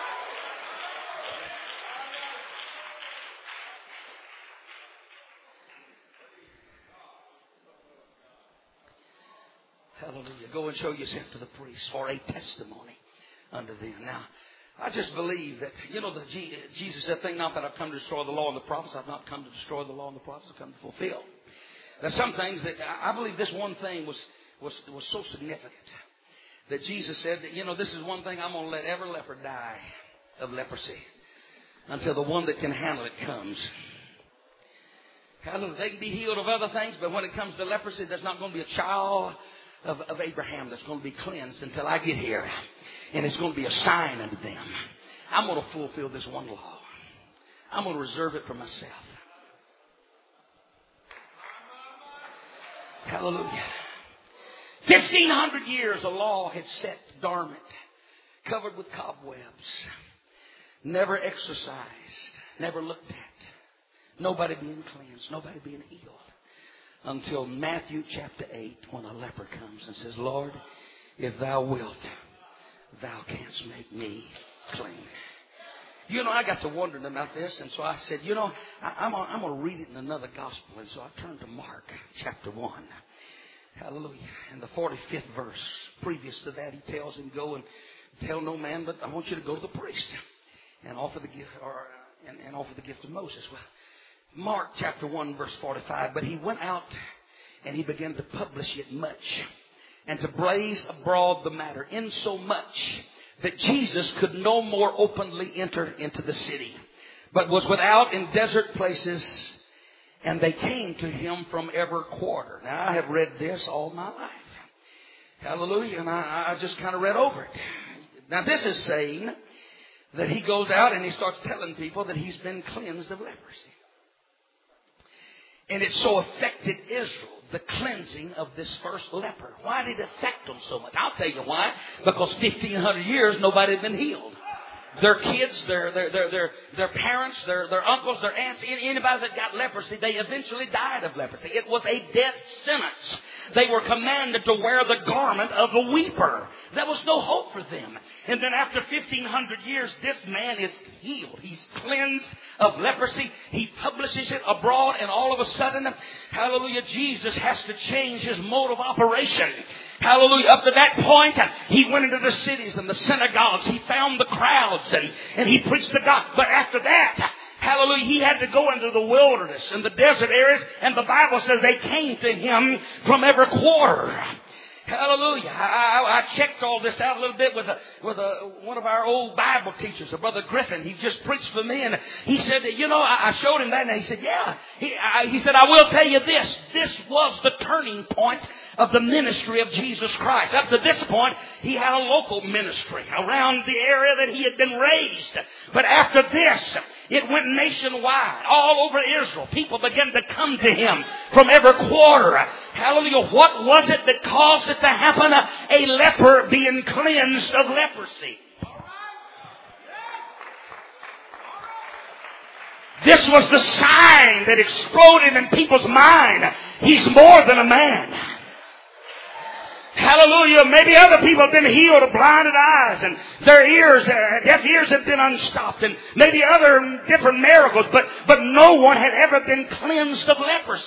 Hallelujah. Go and show yourself to the priest for a testimony unto them. Now, I just believe that, Jesus said, think not that I've come to destroy the law and the prophets. I've not come to destroy the law and the prophets. I've come to fulfill. There's some things that I believe this one thing was so significant that Jesus said that, this is one thing I'm going to let every leper die of leprosy until the one that can handle it comes. Hallelujah. They can be healed of other things, but when it comes to leprosy, there's not going to be a child of Abraham that's going to be cleansed until I get here. And it's going to be a sign unto them. I'm going to fulfill this one law. I'm going to reserve it for myself. Hallelujah. 1,500 years a law had sat dormant, covered with cobwebs, never exercised, never looked at. Nobody being cleansed, nobody being healed. Until Matthew chapter 8, when a leper comes and says, Lord, if thou wilt, thou canst make me clean. I got to wondering about this, and so I said, I'm going to read it in another gospel. And so I turned to Mark chapter 1. Hallelujah. And the 45th verse. Previous to that, he tells him, go and tell no man, but I want you to go to the priest and offer the gift, and offer the gift of Moses. Well, Mark chapter 1 verse 45. But he went out and he began to publish it much and to blaze abroad the matter, insomuch that Jesus could no more openly enter into the city, but was without in desert places, and they came to him from every quarter. Now I have read this all my life. Hallelujah. And I just kind of read over it. Now this is saying that he goes out and he starts telling people that he's been cleansed of leprosy. And it so affected Israel, the cleansing of this first leper. Why did it affect them so much? I'll tell you why. Because 1,500 years, nobody had been healed. Their kids, their parents, their uncles, their aunts, anybody that got leprosy, they eventually died of leprosy. It was a death sentence. They were commanded to wear the garment of the weeper. There was no hope for them. And then after 1,500 years, this man is healed. He's cleansed of leprosy. He publishes it abroad, and all of a sudden, hallelujah, Jesus has to change his mode of operation. Hallelujah. Up to that point, he went into the cities and the synagogues. He found the crowds and he preached the gospel. But after that, hallelujah, he had to go into the wilderness and the desert areas. And the Bible says they came to him from every quarter. Hallelujah. I checked all this out a little bit with one of our old Bible teachers, a Brother Griffin. He just preached for me, and he said, I showed him that, and he said, yeah. He said, I will tell you this. This was the turning point of the ministry of Jesus Christ. Up to this point, he had a local ministry around the area that he had been raised. But after this, it went nationwide, all over Israel. People began to come to him from every quarter. Hallelujah. What was it that caused it to happen? A leper being cleansed of leprosy. This was the sign that exploded in people's mind. He's more than a man. Hallelujah. Maybe other people have been healed of blinded eyes, and their ears, deaf ears have been unstopped, and maybe other different miracles, but no one had ever been cleansed of leprosy.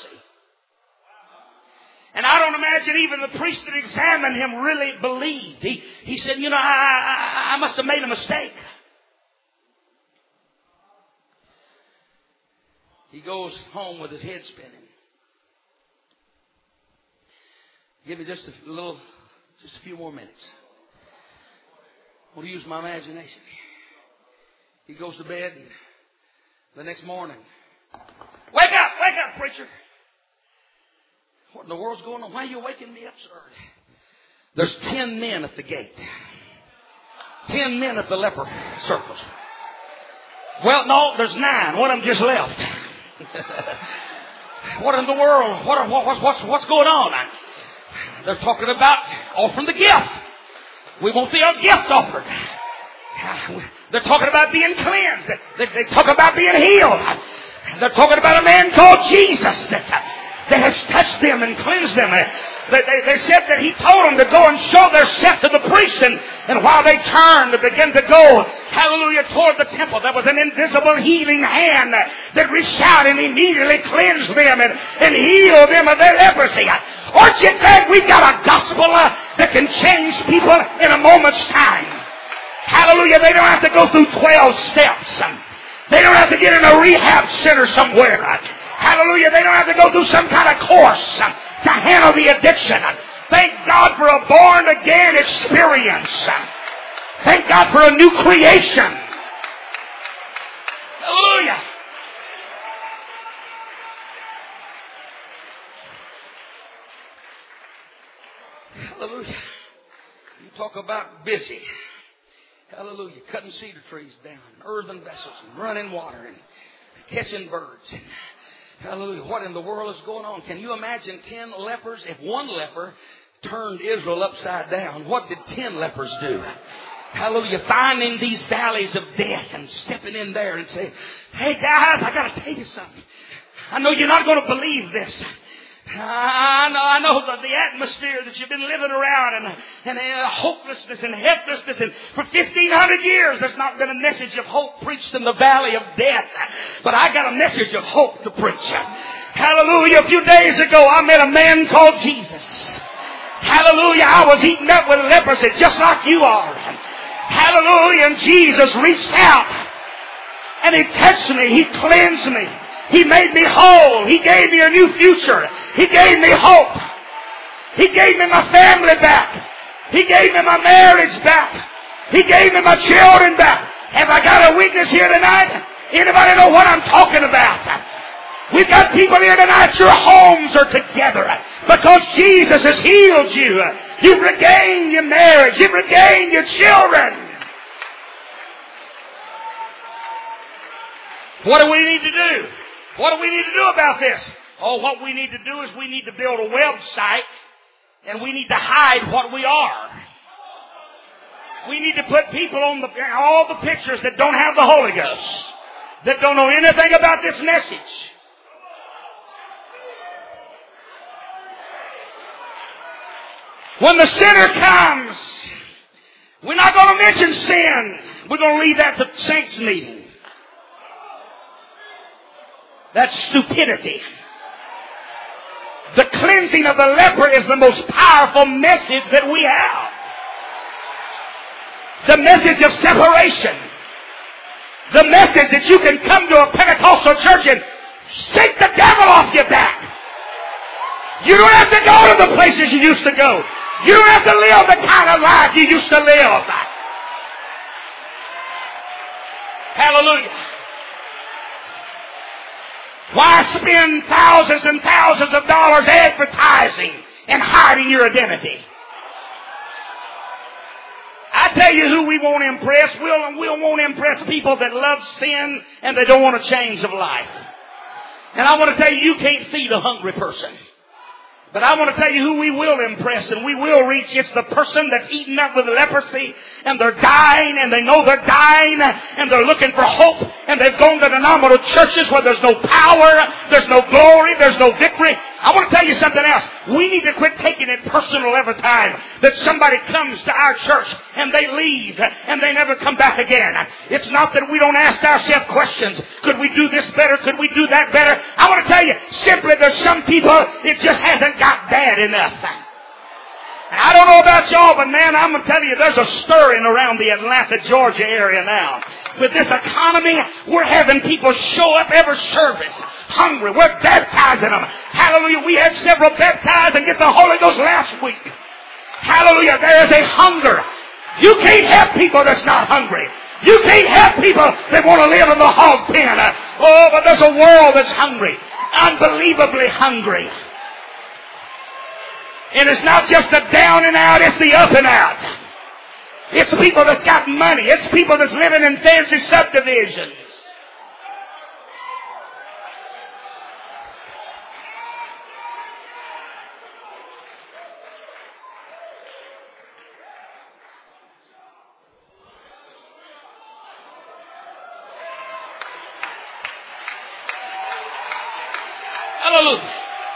And I don't imagine even the priest that examined him really believed. He said, I must have made a mistake. He goes home with his head spinning. Give me just a few more minutes. I want to use my imagination. He goes to bed, and the next morning, wake up, preacher. What in the world's going on? Why are you waking me up so early? There's 10 men at the gate. 10 men at the leper circles. Well, no, there's 9. One of them just left. What in the world? What's going on? They're talking about offering the gift. We want the gift offered. They're talking about being cleansed. They talk about being healed. They're talking about a man called Jesus that has touched them and cleansed them. They said that he told them to go and show themselves to the priest. And while they turned, they began to go, hallelujah, toward the temple. There was an invisible healing hand that reached out and immediately cleansed them and healed them of their leprosy. Aren't you glad we've got a gospel that can change people in a moment's time? Hallelujah. They don't have to go through 12 steps. They don't have to get in a rehab center somewhere. Hallelujah. They don't have to go through some kind of course to handle the addiction. Thank God for a born-again experience. Thank God for a new creation. Hallelujah. Hallelujah. You talk about busy. Hallelujah. Cutting cedar trees down, earthen vessels, and running water, and catching birds. And hallelujah. What in the world is going on? Can you imagine 10 lepers? If one leper turned Israel upside down, what did 10 lepers do? Hallelujah. Finding these valleys of death and stepping in there and say, hey guys, I got to tell you something. I know you're not going to believe this. I know the atmosphere that you've been living around and hopelessness and helplessness. And for 1,500 years, there's not been a message of hope preached in the valley of death. But I got a message of hope to preach. Hallelujah. A few days ago, I met a man called Jesus. Hallelujah. I was eaten up with leprosy just like you are. Hallelujah. And Jesus reached out and He touched me. He cleansed me. He made me whole. He gave me a new future. He gave me hope. He gave me my family back. He gave me my marriage back. He gave me my children back. Have I got a witness here tonight? Anybody know what I'm talking about? We've got people here tonight. Your homes are together because Jesus has healed you. You've regained your marriage. You've regained your children. What do we need to do? What do we need to do about this? Oh, what we need to do is we need to build a website and we need to hide what we are. We need to put people on all the pictures that don't have the Holy Ghost, that don't know anything about this message. When the sinner comes, we're not going to mention sin. We're going to leave that to saints meeting. That's stupidity. The cleansing of the leper is the most powerful message that we have. The message of separation. The message that you can come to a Pentecostal church and shake the devil off your back. You don't have to go to the places you used to go. You don't have to live the kind of life you used to live. Hallelujah. Why spend thousands and thousands of dollars advertising and hiding your identity? I tell you who we won't impress. We'll won't impress people that love sin and they don't want a change of life. And I want to tell you, you can't feed a hungry person. But I want to tell you who we will impress and we will reach. It's the person that's eaten up with leprosy and they're dying and they know they're dying and they're looking for hope and they've gone to denominational churches where there's no power, there's no glory, there's no victory. I want to tell you something else. We need to quit taking it personal every time that somebody comes to our church and they leave and they never come back again. It's not that we don't ask ourselves questions. Could we do this better? Could we do that better? I want to tell you, simply there's some people, it just hasn't got bad enough. And I don't know about y'all, but man, I'm going to tell you, there's a stirring around the Atlanta, Georgia area now. With this economy, we're having people show up every service hungry. We're baptizing them. Hallelujah. We had several baptized and get the Holy Ghost last week. Hallelujah. There is a hunger. You can't have people that's not hungry. You can't have people that want to live in the hog pen. Oh, but there's a world that's hungry. Unbelievably hungry. And it's not just the down and out, it's the up and out. It's people that's got money. It's people that's living in fancy subdivisions. Hallelujah.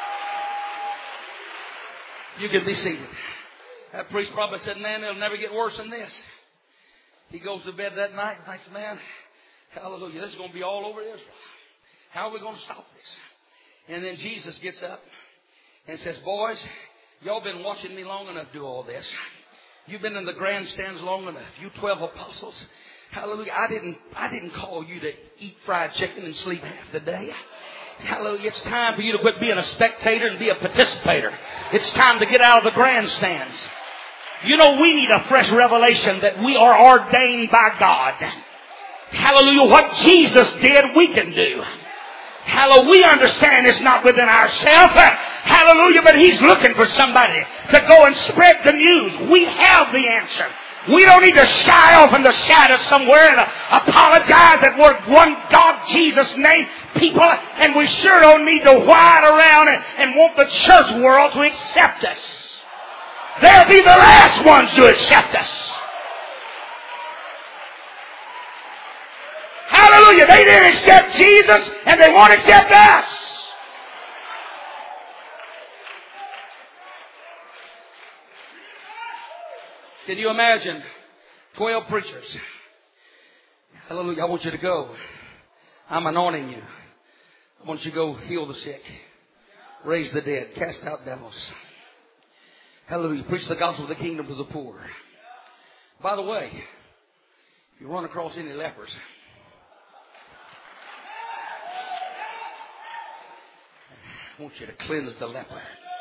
You can be seated. That priest probably said, man, it'll never get worse than this. He goes to bed that night and thinks, man, hallelujah, this is going to be all over Israel. How are we going to stop this? And then Jesus gets up and says, boys, y'all been watching me long enough do all this. You've been in the grandstands long enough. You 12 apostles. Hallelujah. I didn't call you to eat fried chicken and sleep half the day. Hallelujah. It's time for you to quit being a spectator and be a participator. It's time to get out of the grandstands. You know, we need a fresh revelation that we are ordained by God. Hallelujah. What Jesus did, we can do. Hallelujah. We understand it's not within ourselves. Hallelujah. But He's looking for somebody to go and spread the news. We have the answer. We don't need to shy off in the shadows somewhere and apologize that we're one God, Jesus name people. And we sure don't need to whine around and want the church world to accept us. They'll be the last ones to accept us. Hallelujah. They didn't accept Jesus and they won't accept us. Can you imagine 12 preachers? Hallelujah. I want you to go. I'm anointing you. I want you to go heal the sick, raise the dead, cast out devils. Hallelujah. Preach the gospel of the kingdom to the poor. By the way, if you run across any lepers, I want you to cleanse the leper.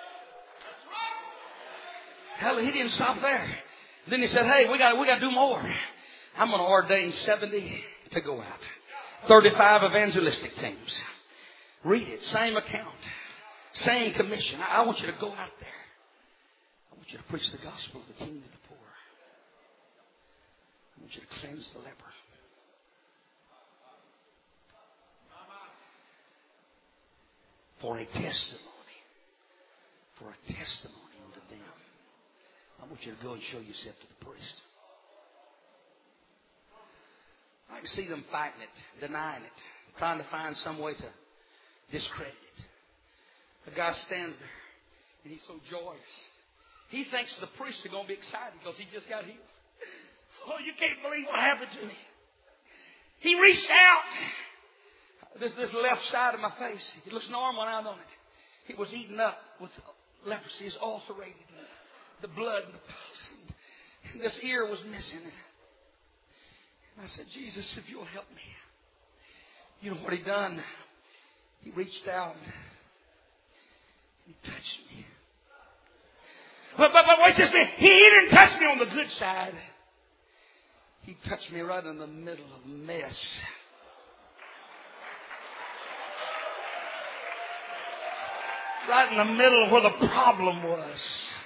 Hallelujah. He didn't stop there. Then he said, hey, we got to do more. I'm going to ordain 70 to go out. 35 evangelistic teams. Read it. Same account. Same commission. I want you to go out there. I want you to preach the gospel of the kingdom of the poor. I want you to cleanse the leper. For a testimony. For a testimony unto them. I want you to go and show yourself to the priest. I can see them fighting it, denying it, trying to find some way to discredit it. The guy stands there and he's so joyous. He thinks the priests are going to be excited because he just got healed. Oh, you can't believe what happened to me. He reached out. This left side of my face, it looks normal out on it. It was eaten up with leprosy. It's ulcerated. The blood and the pus. And this ear was missing. And I said, Jesus, if you'll help me. You know what He done? He reached out. He touched me. But wait just a minute. He didn't touch me on the good side. He touched me right in the middle of mess. Right in the middle where the problem was.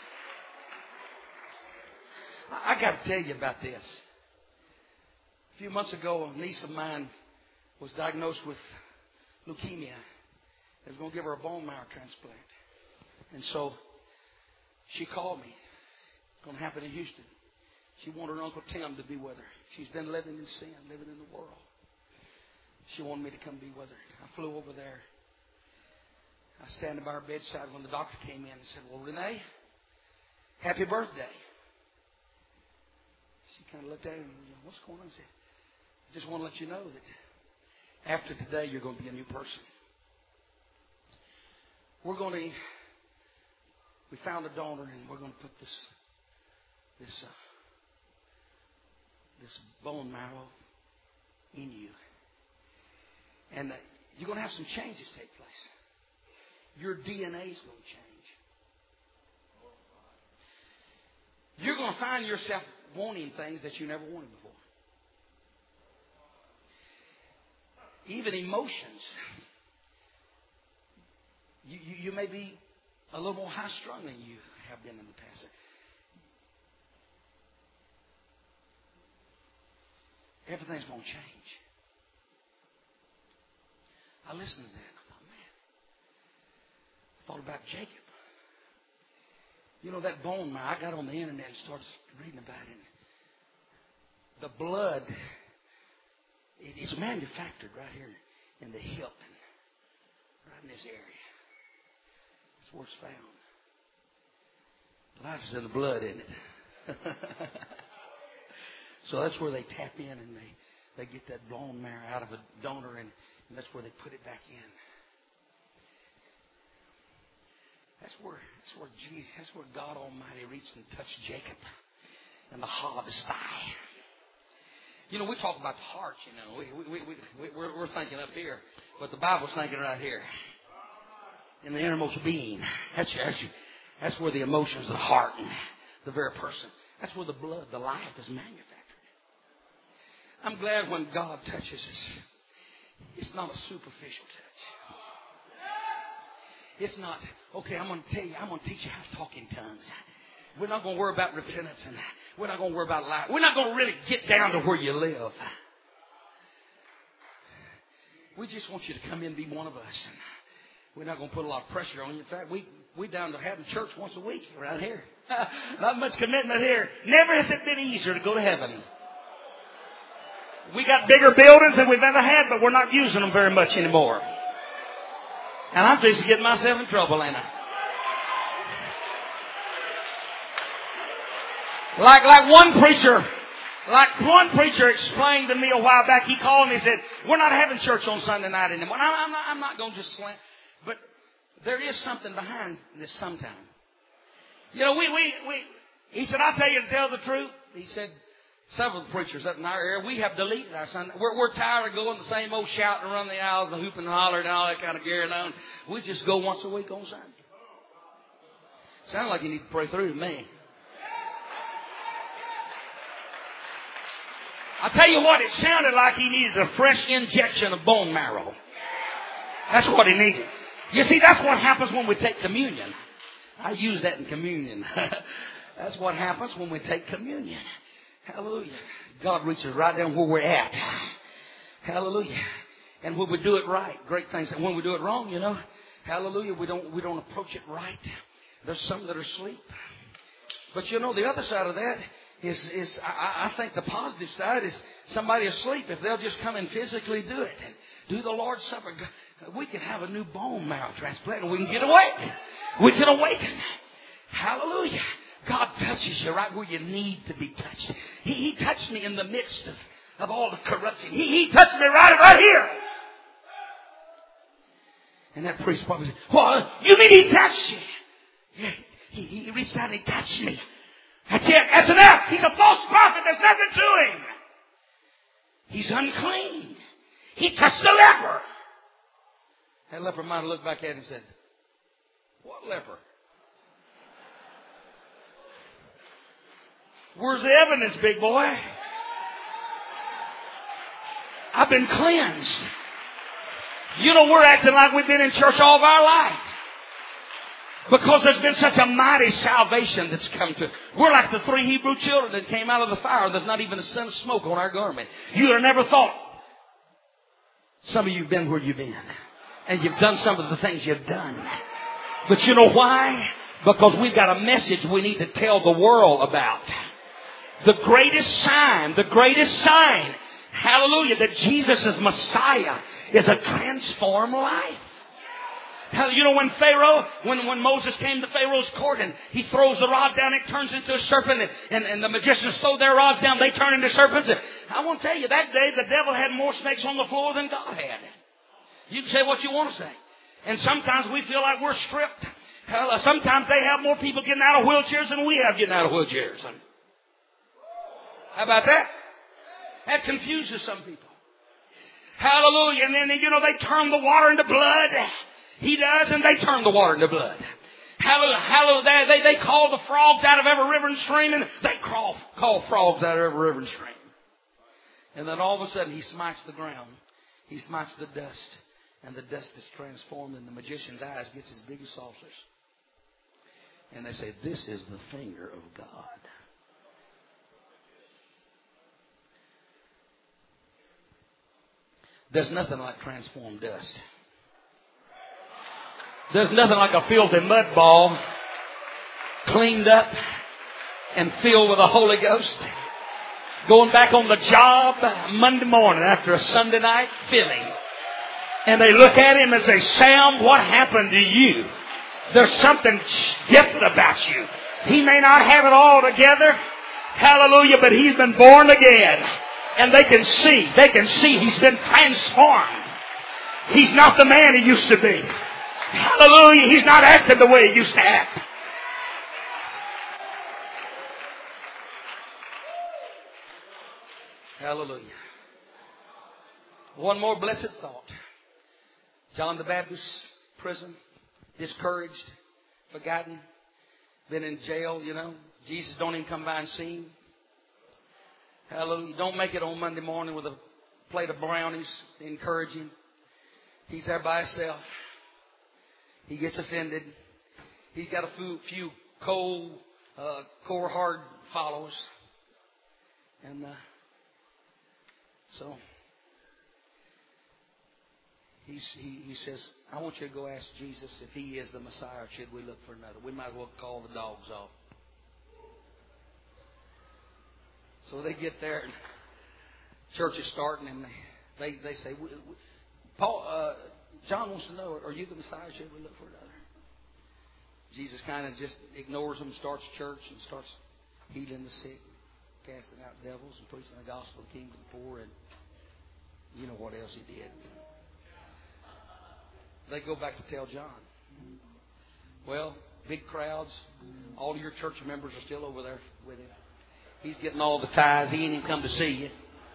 I got to tell you about this. A few months ago, a niece of mine was diagnosed with leukemia. They was going to give her a bone marrow transplant. And so she called me. It's going to happen in Houston. She wanted her Uncle Tim to be with her. She's been living in sin, living in the world. She wanted me to come be with her. I flew over there. I was standing by her bedside when the doctor came in and said, well, Renee, happy birthday. She kind of looked at him and said, what's going on? I said, I just want to let you know that after today, you're going to be a new person. We found a donor and we're going to put this bone marrow in you. And you're going to have some changes take place. Your DNA is going to change. You're going to find yourself wanting things that you never wanted before. Even emotions. You may be a little more high-strung than you have been in the past. Everything's going to change. I listened to that and I thought, man, I thought about Jacob. You know, that bone marrow, I got on the internet and started reading about it. The blood, it's manufactured right here in the hip and right in this area. That's where it's found. Life is in the blood, isn't it? So that's where they tap in and they get that bone marrow out of a donor, and that's where they put it back in. That's where God Almighty reached and touched Jacob and the hollow of his thigh. You know, we talk about the heart. You know, we're thinking up here, but the Bible's thinking right here in the innermost being. That's where the emotions, the heart, and the very person. That's where the blood, the life is manufactured. I'm glad when God touches us, it's not a superficial touch. It's not, okay, I'm going to tell you, I'm going to teach you how to talk in tongues. We're not going to worry about repentance, and we're not going to worry about life. We're not going to really get down to where you live. We just want you to come in and be one of us. And we're not going to put a lot of pressure on you. In fact, we down to having church once a week around here. Not much commitment here. Never has it been easier to go to heaven. We got bigger buildings than we've ever had, but we're not using them very much anymore. And I'm just getting myself in trouble, ain't I? Like one preacher explained to me a while back. He called me and said, "We're not having church on Sunday night anymore." I'm not going to just slant, but there is something behind this sometime. You know, he said, "I'll tell you to tell the truth." He said, several preachers up in our area, we have deleted our Sunday. We're tired of going the same old shouting around the aisles and hooping and hollering and all that kind of carrying on. We just go once a week on Sunday. Sounds like you need to pray through to me. I tell you what, it sounded like he needed a fresh injection of bone marrow. That's what he needed. You see, that's what happens when we take communion. I use that in communion. That's what happens when we take communion. Hallelujah. God reaches right down where we're at. Hallelujah. And when we do it right, great things. And when we do it wrong, you know, hallelujah, we don't approach it right. There's some that are asleep. But you know, the other side of that is I think the positive side is somebody asleep. If they'll just come and physically do it, do the Lord's Supper, we can have a new bone marrow transplant and we can get awake. We can awaken. Hallelujah. God touches you right where you need to be touched. He touched me in the midst of all the corruption. He touched me right here. And that priest probably said, "Well, you mean he touched you?" Yeah, he reached out and he touched me. That's it. That's enough. He's a false prophet. There's nothing to him. He's unclean. He touched the leper. That leper might have looked back at him and said, "What leper? Where's the evidence, big boy? I've been cleansed." You know, we're acting like we've been in church all of our life. Because there's been such a mighty salvation that's come to. We're like the 3 Hebrew children that came out of the fire. There's not even a scent of smoke on our garment. You have never thought. Some of you have been where you've been. And you've done some of the things you've done. But you know why? Because we've got a message we need to tell the world about. The greatest sign, hallelujah, that Jesus is Messiah is a transformed life. You know, when Moses came to Pharaoh's court and he throws the rod down, it turns into a serpent, and the magicians throw their rods down, they turn into serpents. I want to tell you, that day the devil had more snakes on the floor than God had. You can say what you want to say. And sometimes we feel like we're stripped. Sometimes they have more people getting out of wheelchairs than we have getting out of wheelchairs. How about that? That confuses some people. Hallelujah. And then, you know, they turn the water into blood. He does, and they turn the water into blood. Hallelujah. They call the frogs out of every river and stream, and they call frogs out of every river and stream. And then all of a sudden, he smites the ground. He smites the dust, and the dust is transformed, and the magician's eyes gets as big as saucers. And they say, "This is the finger of God." There's nothing like transformed dust. There's nothing like a filthy mud ball cleaned up and filled with the Holy Ghost. Going back on the job Monday morning after a Sunday night filling. And they look at him and say, "Sam, what happened to you?" There's something different about you. He may not have it all together. Hallelujah. But he's been born again. And they can see he's been transformed. He's not the man he used to be. Hallelujah. He's not acting the way he used to act. Hallelujah. One more blessed thought. John the Baptist, prison, discouraged, forgotten, been in jail, you know. Jesus don't even come by and see him. Hallelujah. Don't make it on Monday morning with a plate of brownies to encourage him. He's there by himself. He gets offended. He's got a few cold, core hard followers. And so he says, I want you to go ask Jesus if he is the Messiah or should we look for another. We might as well call the dogs off. So they get there and church is starting and they say, John wants to know, are you the Messiah or should we look for another? Jesus kind of just ignores them, starts church and starts healing the sick, casting out devils and preaching the gospel of the kingdom to the poor, and you know what else he did. They go back to tell John. Well, big crowds, all of your church members are still over there with him. He's getting all the tithes. He ain't even come to see you.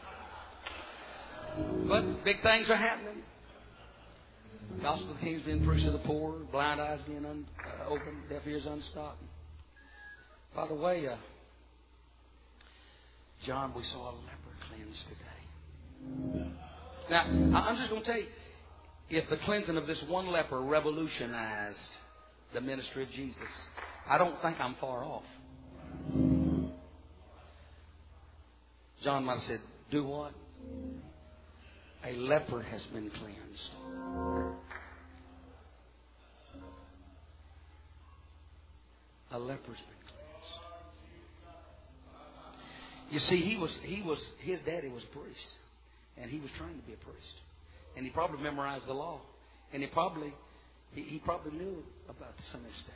But big things are happening. The gospel of the king's being preached to the poor, blind eyes being opened, deaf ears unstopped. By the way, John, we saw a leper cleansed today. Now, I'm just going to tell you, if the cleansing of this one leper revolutionized the ministry of Jesus, I don't think I'm far off. John might have said, do what? A leper has been cleansed. A leper's been cleansed. You see, his daddy was a priest. And he was trying to be a priest. And he probably memorized the law. And he probably knew about some of this stuff.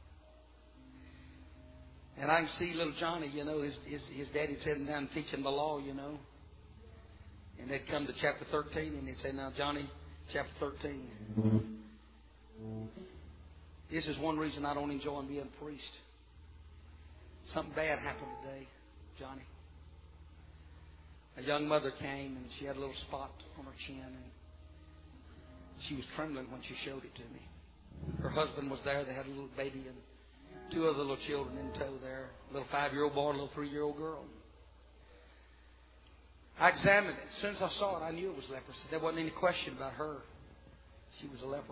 And I can see little Johnny, you know, his daddy sitting down and teaching the law, you know. And they'd come to chapter 13 and he'd say, now, Johnny, chapter 13. This is one reason I don't enjoy being a priest. Something bad happened today, Johnny. A young mother came and she had a little spot on her chin and she was trembling when she showed it to me. Her husband was there. They had a little baby and two other little children in tow there. A little 5-year-old boy, a little 3-year-old girl. I examined it. As soon as I saw it, I knew it was leprosy. There wasn't any question about her. She was a leper.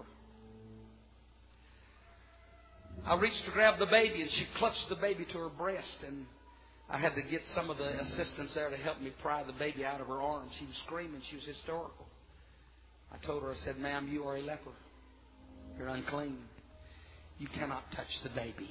I reached to grab the baby and she clutched the baby to her breast, and I had to get some of the assistants there to help me pry the baby out of her arms. She was screaming. She was hysterical. I told her, I said, ma'am, you are a leper. You're unclean. You cannot touch the baby.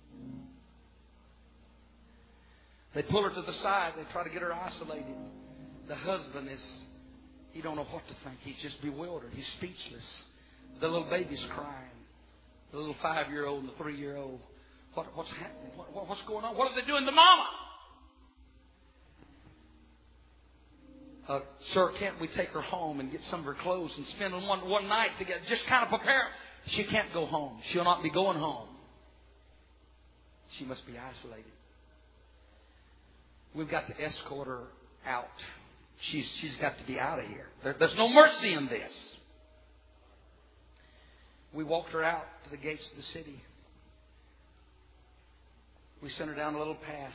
They pull her to the side. They try to get her isolated. The husband he don't know what to think. He's just bewildered. He's speechless. The little baby's crying. The little 5-year-old and the 3-year-old. What's happening? What's going on? What are they doing to Mama? Sir, can't we take her home and get some of her clothes and spend one night together? Just kind of prepare. She can't go home. She'll not be going home. She must be isolated. We've got to escort her out. She's got to be out of here. There's no mercy in this. We walked her out to the gates of the city. We sent her down a little path,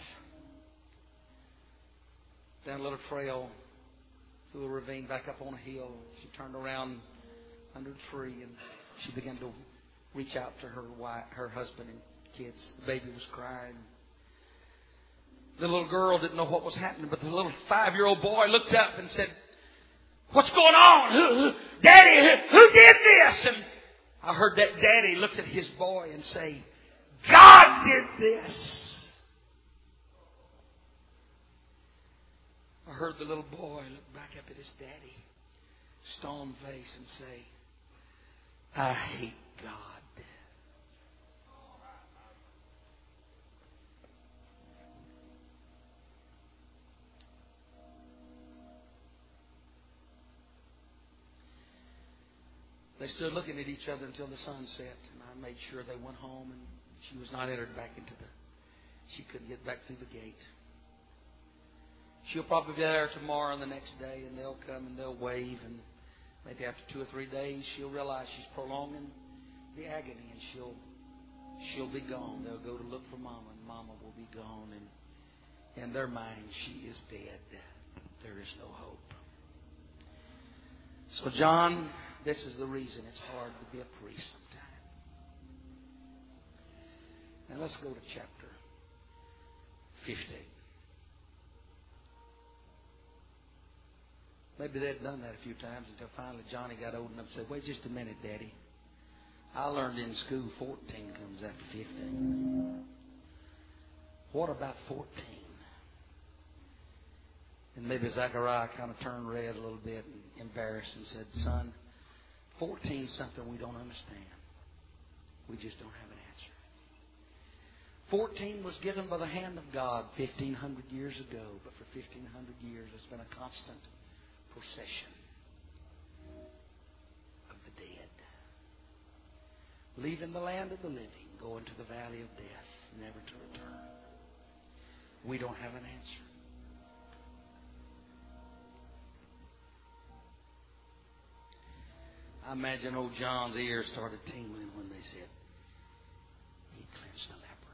down a little trail, through a ravine, back up on a hill. She turned around under a tree and she began to reach out to her husband and kids. The baby was crying. The little girl didn't know what was happening, but the little 5-year-old boy looked up and said, what's going on? Daddy, who did this? And I heard that daddy look at his boy and say, God did this. I heard the little boy look back up at his daddy, stone face, and say, I hate God. They stood looking at each other until the sun set, and I made sure they went home, and she was not entered back into the... She couldn't get back through the gate. She'll probably be there tomorrow and the next day, and they'll come and they'll wave, and maybe after 2 or 3 days she'll realize she's prolonging the agony, and she'll be gone. They'll go to look for Mama, and Mama will be gone, and in their mind she is dead. There is no hope. So John, this is the reason it's hard to be a priest sometimes. Now let's go to chapter 15. Maybe they'd done that a few times until finally Johnny got old enough to say, wait just a minute, Daddy. I learned in school 14 comes after 15. What about 14? And maybe Zechariah kind of turned red a little bit and embarrassed and said, son, 14 is something we don't understand. We just don't have an answer. 14 was given by the hand of God 1,500 years ago, but for 1,500 years it's been a constant procession of the dead, leaving the land of the living, going to the valley of death, never to return. We don't have an answer. I imagine old John's ears started tingling when they said, he cleansed the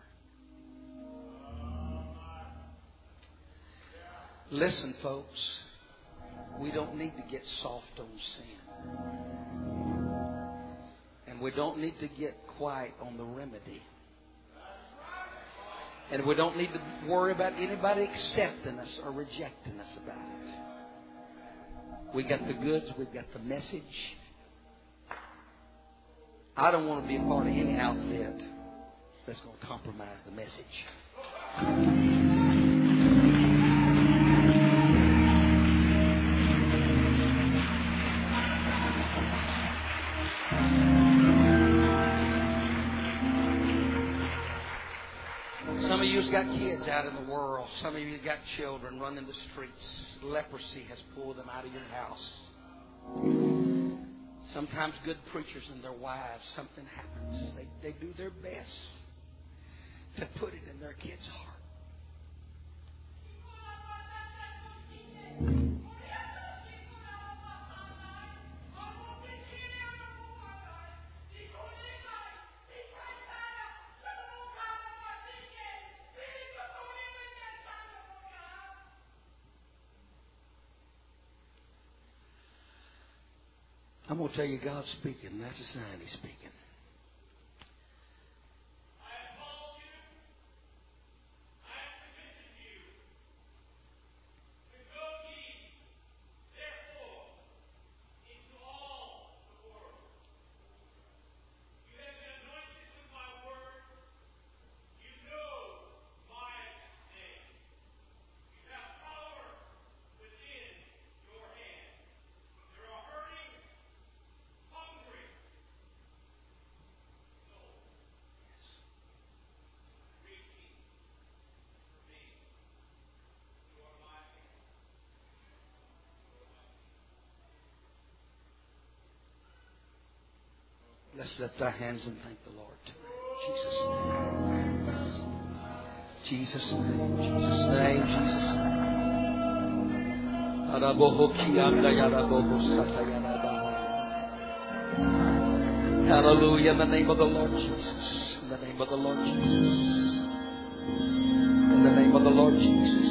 leper. Listen, folks. We don't need to get soft on sin. And we don't need to get quiet on the remedy. And we don't need to worry about anybody accepting us or rejecting us about it. We got the goods. We've got the message. I don't want to be a part of any outfit that's going to compromise the message. Some of you's got kids out in the world. Some of you got children running the streets. Leprosy has pulled them out of your house. Sometimes good preachers and their wives, something happens. They do their best to put it in their kid's heart. I'm going to tell you God's speaking. That's a sign He's speaking. Let's lift our hands and thank the Lord. Jesus' name. Jesus' name. Jesus' name. Jesus' name. Hallelujah. In the name of the Lord Jesus. In the name of the Lord Jesus. In the name of the Lord Jesus.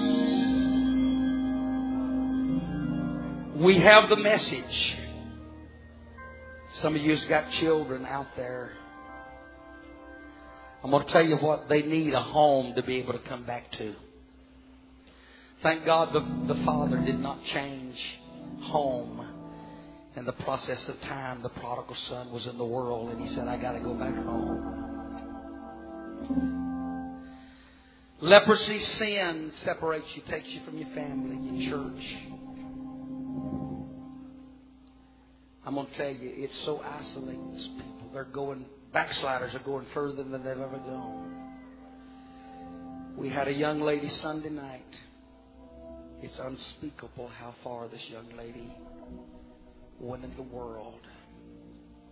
We have the message. Some of you's got children out there. I'm going to tell you what, they need a home to be able to come back to. Thank God the Father did not change home. In the process of time, the prodigal son was in the world and he said, I got to go back home. Leprosy, sin separates you, takes you from your family, your church. I'm going to tell you, it so isolates people. Backsliders are going further than they've ever gone. We had a young lady Sunday night. It's unspeakable how far this young lady went in the world.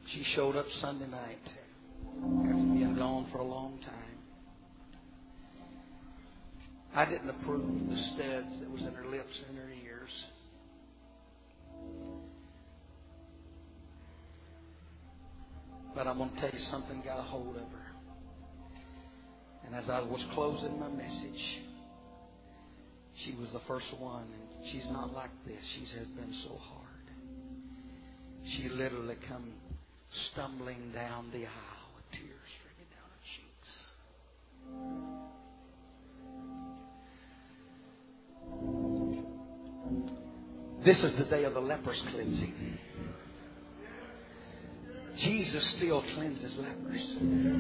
She showed up Sunday night after being gone for a long time. I didn't approve of the studs that was in her lips and her ears. But I'm going to tell you something got a hold of her. And as I was closing my message, she was the first one. And she's not like this. She has been so hard. She literally come stumbling down the aisle with tears streaming down her cheeks. This is the day of the leper's cleansing. Jesus still cleanses lepers.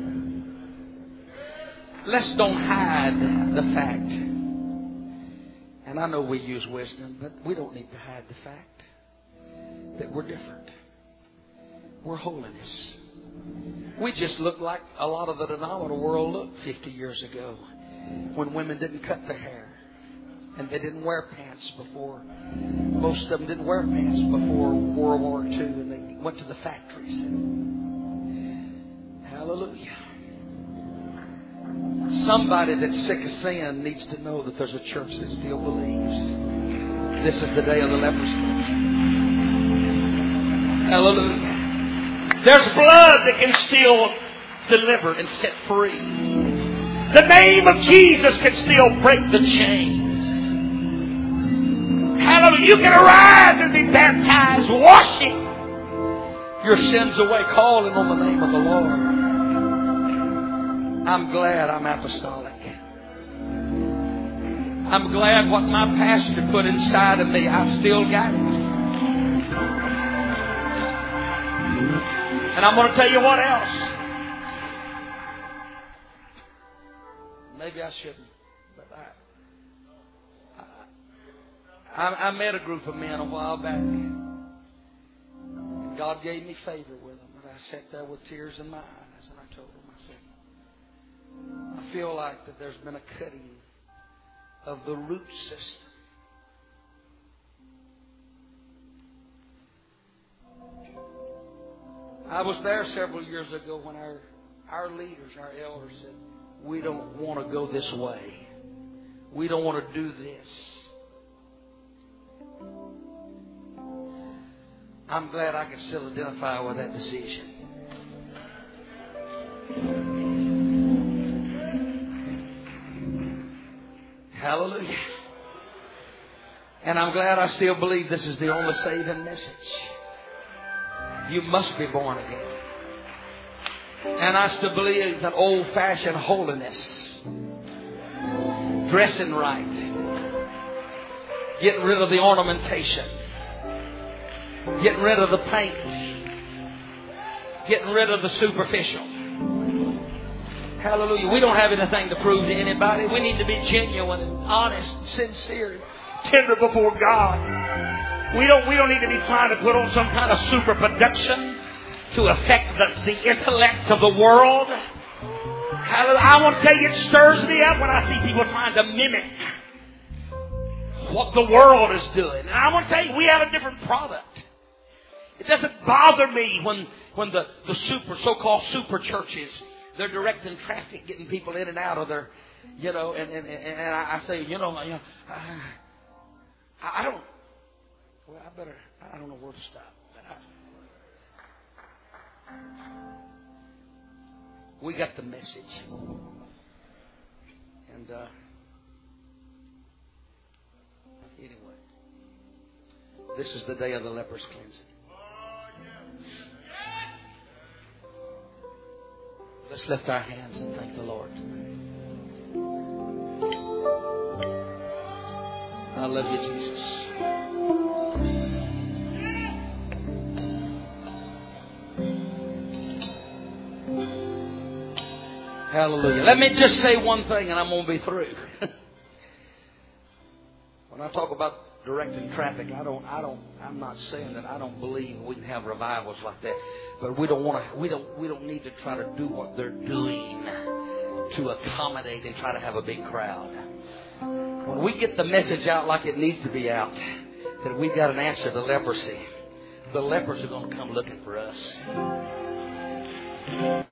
Let's don't hide the fact. And I know we use wisdom, but we don't need to hide the fact that we're different. We're holiness. We just look like a lot of the denominational world looked 50 years ago when women didn't cut their hair and they didn't wear pants before. Most of them didn't wear pants before World War II, and they went to the factories. Hallelujah. Somebody that's sick of sin needs to know that there's a church that still believes. This is the day of the leper's cleansing. Hallelujah. There's blood that can still deliver and set free. The name of Jesus can still break the chains. Hallelujah. You can arise and be baptized, washing your sins away, calling on the name of the Lord. I'm glad I'm apostolic. I'm glad what my pastor put inside of me, I've still got it. And I'm going to tell you what else. Maybe I shouldn't, but I met a group of men a while back. And God gave me favor with them. And I sat there with tears in my eyes, and I told them, I said, I feel like that there's been a cutting of the root system. I was there several years ago when our leaders, our elders said, we don't want to go this way. We don't want to do this. I'm glad I can still identify with that decision. Hallelujah. And I'm glad I still believe this is the only saving message. You must be born again. And I still believe that old-fashioned holiness, dressing right, getting rid of the ornamentation, getting rid of the paint, getting rid of the superficial. Hallelujah. We don't have anything to prove to anybody. We need to be genuine and honest and sincere and tender before God. We don't need to be trying to put on some kind of super production to affect the intellect of the world. Hallelujah. I want to tell you, it stirs me up when I see people trying to mimic what the world is doing. And I want to tell you, we have a different product. It doesn't bother me when the so-called super churches, they're directing traffic, getting people in and out of their, and I say, I don't. Well, I don't know where to stop. We got the message. And anyway, this is the day of the leper's cleansing. Let's lift our hands and thank the Lord. I love you, Jesus. Hallelujah. Let me just say one thing and I'm going to be through. When I talk about directing traffic, I'm not saying that I don't believe we can have revivals like that. But we don't need to try to do what they're doing to accommodate and try to have a big crowd. When we get the message out like it needs to be out, that we've got an answer to leprosy, the lepers are going to come looking for us. Amen.